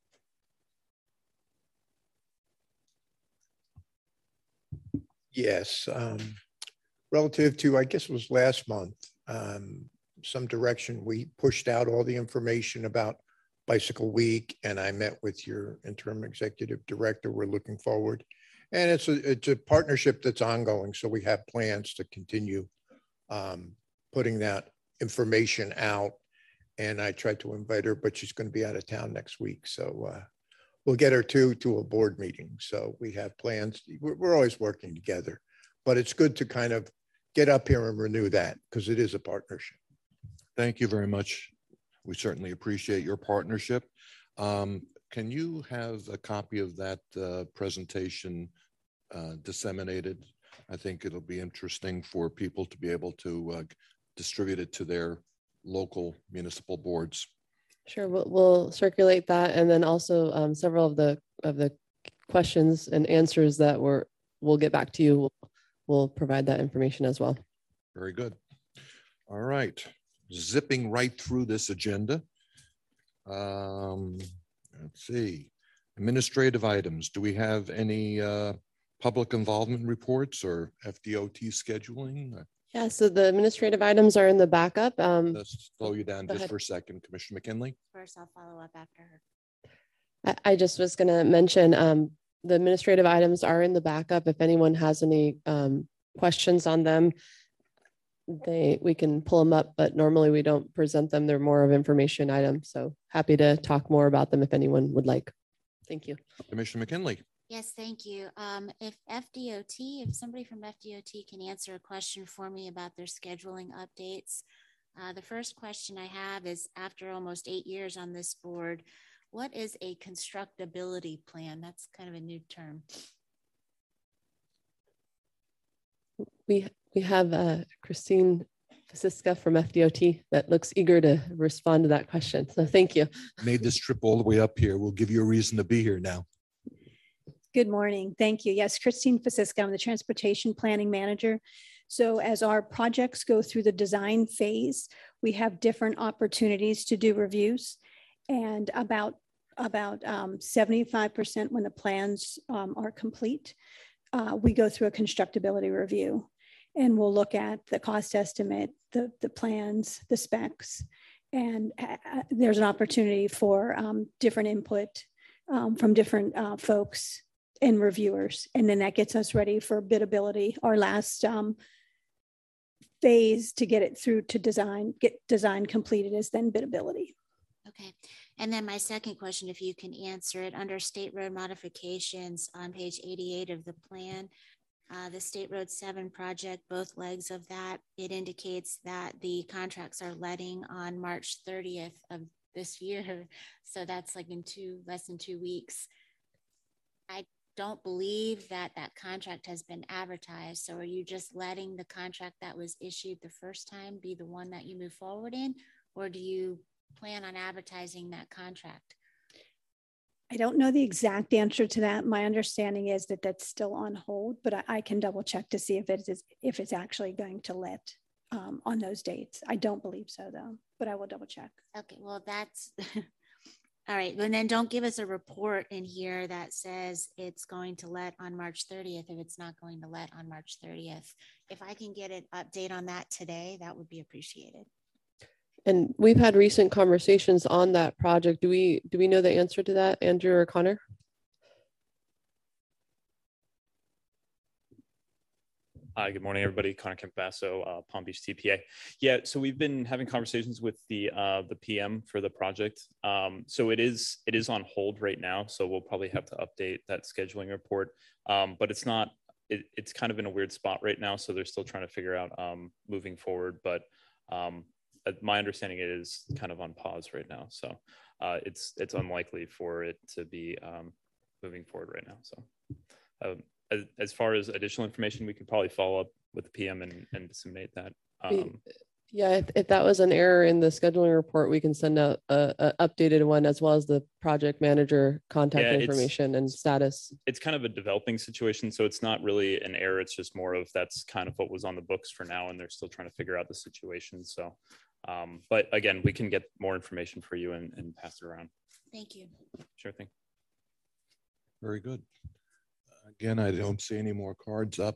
Yes, relative to, I guess it was last month, some direction, we pushed out all the information about Bicycle Week, and I met with your interim executive director. We're looking forward. And it's a partnership that's ongoing, so we have plans to continue putting that information out. And I tried to invite her, but she's going to be out of town next week. So we'll get her to a board meeting. So we have plans. We're always working together, but it's good to kind of get up here and renew that because it is a partnership. Thank you very much. We certainly appreciate your partnership. Can you have a copy of that presentation disseminated? I think it'll be interesting for people to be able to distribute it to their local municipal boards. Sure, we'll circulate that, and then also several of the questions and answers that we'll get back to you. We'll provide that information as well. Very good. All right, zipping right through this agenda. Let's see, administrative items. Do we have any public involvement reports or FDOT scheduling? Yeah, so the administrative items are in the backup. Let's slow you down just for a second, Commissioner McKinley. First, I'll follow up after her. I just was going to mention the administrative items are in the backup. If anyone has any questions on them, we can pull them up, but normally we don't present them. They're more of information items. So happy to talk more about them if anyone would like. Thank you. Commissioner McKinley. Yes, thank you. If somebody from FDOT can answer a question for me about their scheduling updates. The first question I have is, after almost 8 years on this board, what is a constructability plan? That's kind of a new term. We have Christine Fasiska from FDOT that looks eager to respond to that question. So thank you. Made this trip all the way up here. We'll give you a reason to be here now. Good morning. Thank you. Yes, Christine Fasiska. I'm the Transportation Planning Manager. So as our projects go through the design phase, we have different opportunities to do reviews, and about 75% when the plans are complete, we go through a constructability review, and we'll look at the cost estimate, the plans, the specs, and there's an opportunity for different input from different folks and reviewers. And then that gets us ready for bidability. Our last phase to get it through to get design completed is then bidability. Okay. And then my second question, if you can answer it, under state road modifications on page 88 of the plan, the State Road 7 project, both legs of that, it indicates that the contracts are letting on March 30th of this year. So that's like in less than 2 weeks. I don't believe that contract has been advertised. So are you just letting the contract that was issued the first time be the one that you move forward in, or do you plan on advertising that contract? I don't know the exact answer to that. My understanding is that that's still on hold, but I can double check to see if it's actually going to let. on those dates. I don't believe so though, but I will double check. Okay, well, that's all right. And then don't give us a report in here that says it's going to let on March 30th if it's not going to let on March 30th. If I can get an update on that today, that would be appreciated. And we've had recent conversations on that project. Do we know the answer to that, Andrew or Connor? Hi, good morning, everybody. Connor Campasso, Palm Beach TPA. Yeah, so we've been having conversations with the PM for the project. So it is on hold right now. So we'll probably have to update that scheduling report. But it's not. It's kind of in a weird spot right now. So they're still trying to figure out moving forward. But my understanding it is kind of on pause right now. So it's unlikely for it to be moving forward right now. So. As far as additional information, we could probably follow up with the PM and disseminate that. Yeah, if that was an error in the scheduling report, we can send out a updated one as well as the project manager contact information and status. It's kind of a developing situation, so it's not really an error. It's just more of that's kind of what was on the books for now, and they're still trying to figure out the situation. So, but again, we can get more information for you and pass it around. Thank you. Sure thing. Very good. Again, I don't see any more cards up.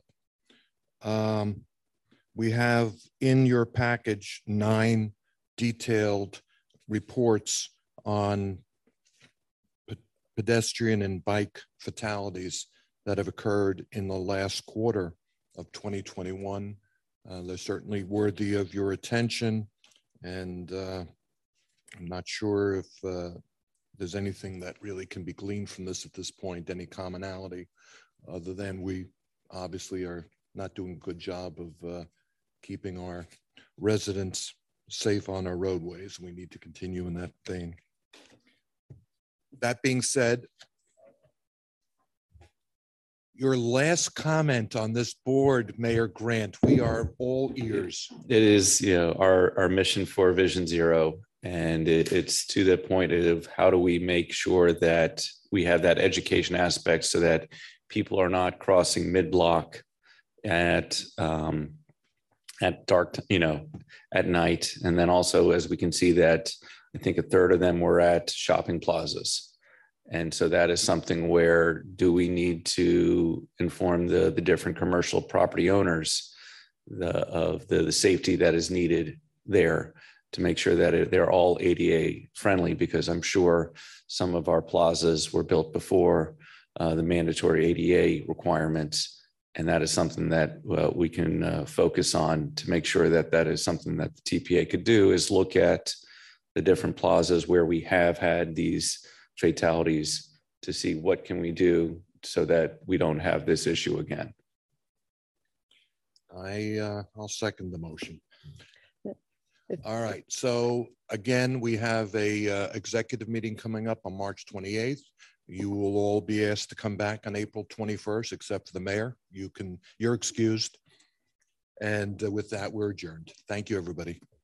We have in your package 9 detailed reports on pedestrian and bike fatalities that have occurred in the last quarter of 2021. They're certainly worthy of your attention, and I'm not sure if there's anything that really can be gleaned from this at this point, any commonality, other than we obviously are not doing a good job of keeping our residents safe on our roadways. We need to continue in that vein. That being said, your last comment on this board, Mayor Grant, we are all ears. It is, our mission for Vision Zero. And it's to the point of how do we make sure that we have that education aspect so that people are not crossing mid-block at dark, at night. And then also, as we can see that, I think 1/3 of them were at shopping plazas. And so that is something where do we need to inform the different commercial property owners of the safety that is needed there to make sure that they're all ADA friendly, because I'm sure some of our plazas were built before the mandatory ADA requirements. And that is something that we can focus on to make sure that that is something that the TPA could do, is look at the different plazas where we have had these fatalities to see what can we do so that we don't have this issue again. I'll second the motion. All right. So again, we have a executive meeting coming up on March 28th. You will all be asked to come back on April 21st, except for the mayor. You're excused. And with that, we're adjourned. Thank you, everybody.